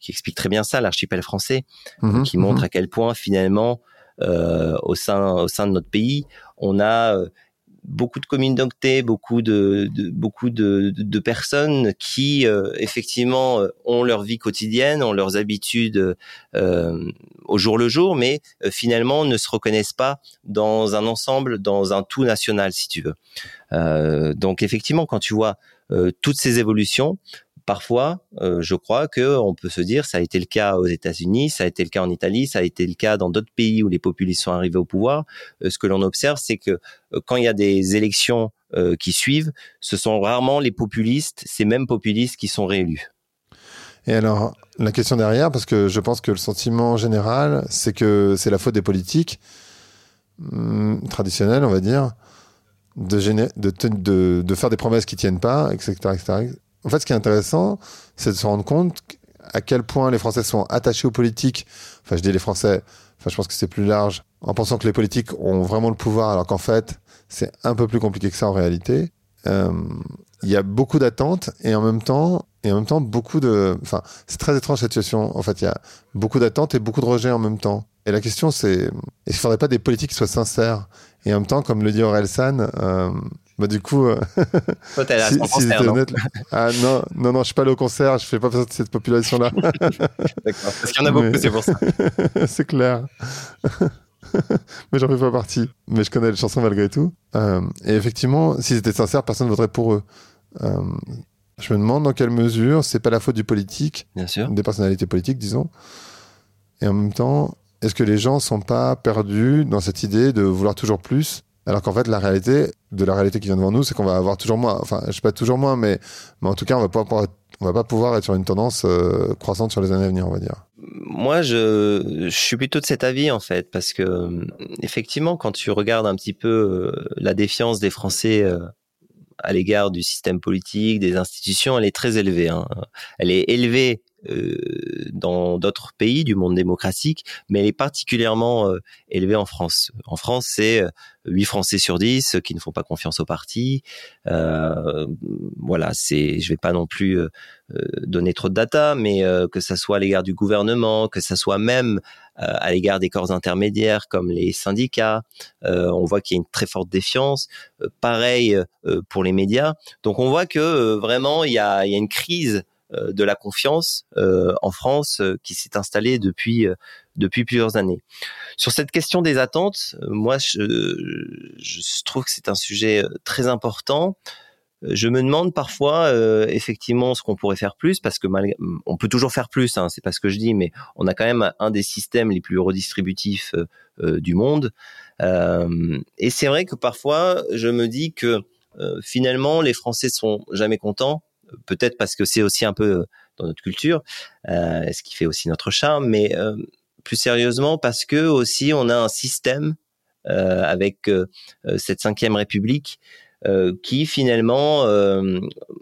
qui explique très bien ça, l'archipel français, Mmh, qui montre mmh. à quel point finalement, euh, au sein au sein de notre pays, on a euh, beaucoup de communautés, beaucoup de, de beaucoup de, de, de personnes qui euh, effectivement euh, ont leur vie quotidienne, ont leurs habitudes euh, au jour le jour, mais euh, finalement ne se reconnaissent pas dans un ensemble, dans un tout national, si tu veux. Euh, donc effectivement, quand tu vois euh, toutes ces évolutions, parfois, euh, je crois que on peut se dire, ça a été le cas aux États-Unis, ça a été le cas en Italie, ça a été le cas dans d'autres pays où les populistes sont arrivés au pouvoir. Euh, ce que l'on observe, c'est que euh, quand il y a des élections euh, qui suivent, ce sont rarement les populistes, ces mêmes populistes qui sont réélus. Et alors, la question derrière, parce que je pense que le sentiment général, c'est que c'est la faute des politiques hum, traditionnels, on va dire, de, géné- de, de, de faire des promesses qui tiennent pas, et cetera, et cetera. En fait, ce qui est intéressant, c'est de se rendre compte à quel point les Français sont attachés aux politiques. Enfin, je dis les Français, enfin, je pense que c'est plus large, en pensant que les politiques ont vraiment le pouvoir, alors qu'en fait, c'est un peu plus compliqué que ça en réalité. Euh, il y a beaucoup d'attentes et en même temps, et en même temps beaucoup de, enfin, c'est très étrange cette situation. En fait, il y a beaucoup d'attentes et beaucoup de rejets en même temps. Et la question, c'est, est-ce qu'il ne faudrait pas des politiques qui soient sincères? Et en même temps, comme le dit Orelsan, euh, bah du coup, euh, Toi, t'es là à si, son si concert, j'étais non? honnête, ah non, non, non, je suis pas allé au concert, je fais pas partie de cette population-là. D'accord. Parce qu'il y en a Mais- beaucoup, c'est pour ça. c'est clair. Mais j'en fais pas partie. Mais je connais les chansons malgré tout. Euh, et effectivement, s'ils étaient sincères, personne ne voterait pour eux. Euh, je me demande dans quelle mesure c'est pas la faute du politique, Bien sûr. des personnalités politiques, disons. Et en même temps, est-ce que les gens sont pas perdus dans cette idée de vouloir toujours plus, alors qu'en fait, la réalité, de la réalité qui vient devant nous, c'est qu'on va avoir toujours moins. Enfin, je sais pas toujours moins, mais, mais en tout cas, on va pas pouvoir, on va pas pouvoir être sur une tendance euh, croissante sur les années à venir, on va dire. Moi, je, je suis plutôt de cet avis, en fait, parce que, euh, effectivement, quand tu regardes un petit peu euh, la défiance des Français euh, à l'égard du système politique, des institutions, elle est très élevée. Hein. Elle est élevée euh, dans d'autres pays du monde démocratique, mais elle est particulièrement euh, élevée en France. En France, c'est euh, huit Français sur dix qui ne font pas confiance au parti. Euh, voilà, c'est, je vais pas non plus euh, donner trop de data, mais euh, que ça soit à l'égard du gouvernement, que ça soit même euh, à l'égard des corps intermédiaires comme les syndicats, euh, on voit qu'il y a une très forte défiance. Euh, pareil euh, pour les médias. Donc on voit que euh, vraiment il y a, il y a une crise euh, de la confiance euh, en France euh, qui s'est installée depuis euh, depuis plusieurs années. Sur cette question des attentes, euh, moi je, je trouve que c'est un sujet très important. Je me demande parfois euh, effectivement ce qu'on pourrait faire plus, parce que malgré, on peut toujours faire plus, hein, c'est pas ce que je dis, mais on a quand même un des systèmes les plus redistributifs euh, euh, du monde. Euh, et c'est vrai que parfois je me dis que euh, finalement les Français sont jamais contents, peut-être parce que c'est aussi un peu dans notre culture, euh, ce qui fait aussi notre charme, mais euh, plus sérieusement parce que aussi on a un système euh, avec euh, cette cinquième République euh, qui finalement euh,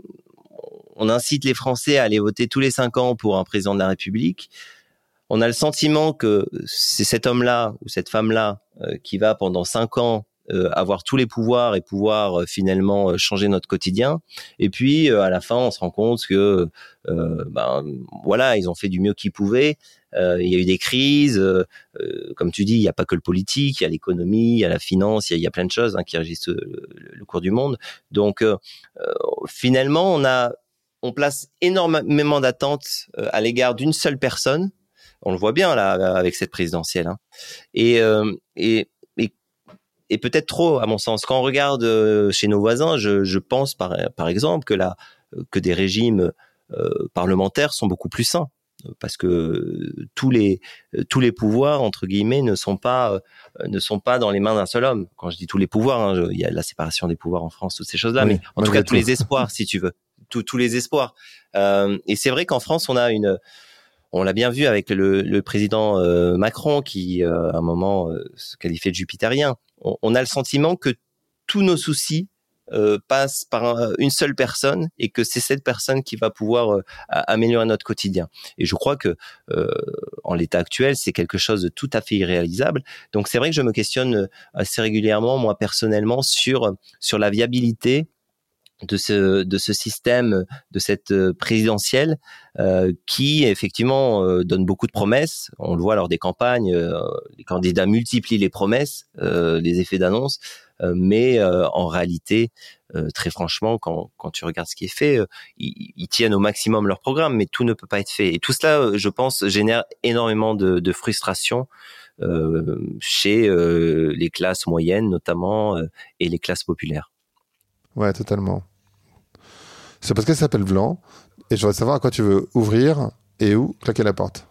on incite les Français à aller voter tous les cinq ans pour un président de la République. On a le sentiment que c'est cet homme-là ou cette femme-là euh, qui va pendant cinq ans euh, avoir tous les pouvoirs et pouvoir euh, finalement euh, changer notre quotidien. Et puis euh, à la fin, on se rend compte que euh, ben voilà, ils ont fait du mieux qu'ils pouvaient. Euh, il y a eu des crises, euh, euh, comme tu dis, il n'y a pas que le politique, il y a l'économie, il y a la finance, il y a, il y a plein de choses hein, qui régissent le, le cours du monde. Donc euh, euh, finalement, on a on place énormément d'attentes euh, à l'égard d'une seule personne. On le voit bien là avec cette présidentielle, hein. Et, euh, et et et peut-être trop à mon sens. Quand on regarde euh, chez nos voisins, je, je pense par par exemple que là que des régimes euh, parlementaires sont beaucoup plus sains parce que tous les tous les pouvoirs entre guillemets ne sont pas euh, ne sont pas dans les mains d'un seul homme. Quand je dis tous les pouvoirs, hein, je, il y a la séparation des pouvoirs en France, toutes ces choses-là, Oui, mais en tout cas tous tout. les espoirs, si tu veux, tous tous les espoirs. Euh, et c'est vrai qu'en France, on a une on l'a bien vu avec le, le président euh, Macron qui, euh, à un moment, euh, se qualifiait de jupitérien. On, on a le sentiment que tous nos soucis euh, passent par un, une seule personne et que c'est cette personne qui va pouvoir euh, améliorer notre quotidien. Et je crois que, euh, en l'état actuel, c'est quelque chose de tout à fait irréalisable. Donc c'est vrai que je me questionne assez régulièrement, moi personnellement, sur sur la viabilité de ce de ce système, de cette présidentielle euh, qui effectivement euh, donne beaucoup de promesses. On le voit lors des campagnes, euh, les candidats multiplient les promesses, euh, les effets d'annonce, euh, mais euh, en réalité, euh, très franchement, quand quand tu regardes ce qui est fait, euh, ils, ils tiennent au maximum leur programme, mais tout ne peut pas être fait. Et tout cela, je pense, génère énormément de, de frustration euh, chez euh, les classes moyennes notamment euh, et les classes populaires. Ouais, totalement. C'est parce que ça s'appelle Vlan, et je voudrais savoir à quoi tu veux ouvrir et où claquer la porte.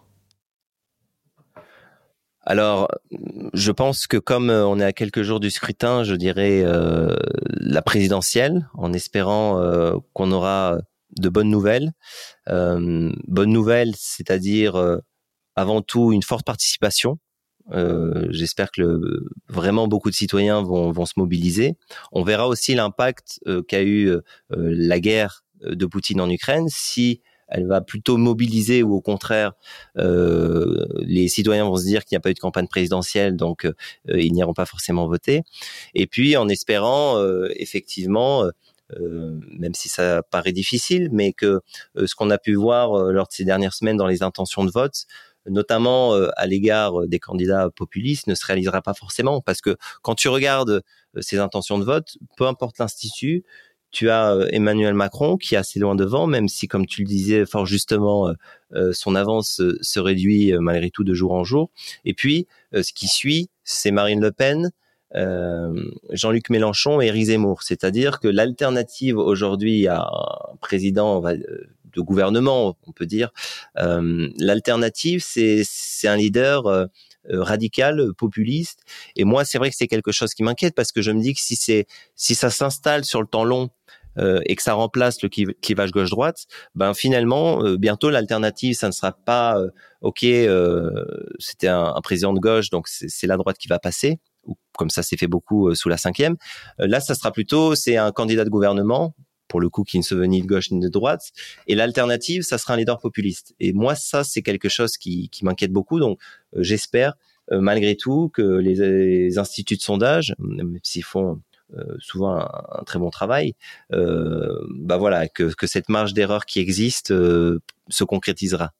Alors, je pense que comme on est à quelques jours du scrutin, je dirais euh, la présidentielle, en espérant euh, qu'on aura de bonnes nouvelles. Euh, bonnes nouvelles, c'est-à-dire euh, avant tout une forte participation. Euh, j'espère que le, vraiment beaucoup de citoyens vont, vont se mobiliser. On verra aussi l'impact euh, qu'a eu euh, la guerre de Poutine en Ukraine, si elle va plutôt mobiliser ou au contraire euh, les citoyens vont se dire qu'il n'y a pas eu de campagne présidentielle, donc euh, ils n'iront pas forcément voter. Et puis en espérant euh, effectivement, euh, même si ça paraît difficile, mais que euh, ce qu'on a pu voir euh, lors de ces dernières semaines dans les intentions de vote, notamment euh, à l'égard des candidats populistes, ne se réalisera pas forcément. Parce que quand tu regardes euh, ces intentions de vote, peu importe l'institut, tu as euh, Emmanuel Macron qui est assez loin devant, même si, comme tu le disais fort justement, euh, euh, son avance euh, se réduit euh, malgré tout de jour en jour. Et puis, euh, ce qui suit, c'est Marine Le Pen, euh, Jean-Luc Mélenchon et Éric Zemmour. C'est-à-dire que l'alternative aujourd'hui à un président... On va, euh, de gouvernement, on peut dire. Euh, l'alternative, c'est, c'est un leader euh, radical, populiste. Et moi, c'est vrai que c'est quelque chose qui m'inquiète parce que je me dis que si c'est, si ça s'installe sur le temps long euh, et que ça remplace le clivage gauche-droite, ben finalement, euh, bientôt l'alternative, ça ne sera pas euh, ok, euh, c'était un, un président de gauche, donc c'est, c'est la droite qui va passer. Ou comme ça s'est fait beaucoup euh, sous la cinquième. Euh, là, ça sera plutôt, c'est un candidat de gouvernement, pour le coup, qui ne se veut ni de gauche ni de droite. Et l'alternative, ça sera un leader populiste. Et moi, ça, c'est quelque chose qui, qui m'inquiète beaucoup. Donc, euh, j'espère, euh, malgré tout, que les, les instituts de sondage, même s'ils font euh, souvent un, un très bon travail, euh, bah voilà, que, que cette marge d'erreur qui existe euh, se concrétisera.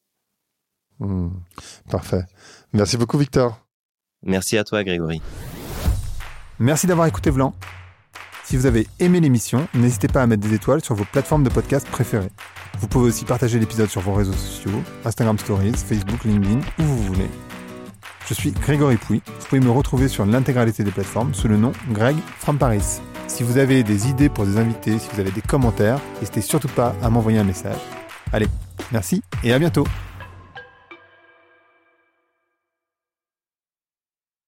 Mmh, parfait. Merci beaucoup, Victor. Merci à toi, Grégory. Merci d'avoir écouté Vlan. Si vous avez aimé l'émission, n'hésitez pas à mettre des étoiles sur vos plateformes de podcast préférées. Vous pouvez aussi partager l'épisode sur vos réseaux sociaux, Instagram Stories, Facebook, LinkedIn, où vous voulez. Je suis Grégory Pouy. Vous pouvez me retrouver sur l'intégralité des plateformes sous le nom Greg from Paris. Si vous avez des idées pour des invités, si vous avez des commentaires, n'hésitez surtout pas à m'envoyer un message. Allez, merci et à bientôt.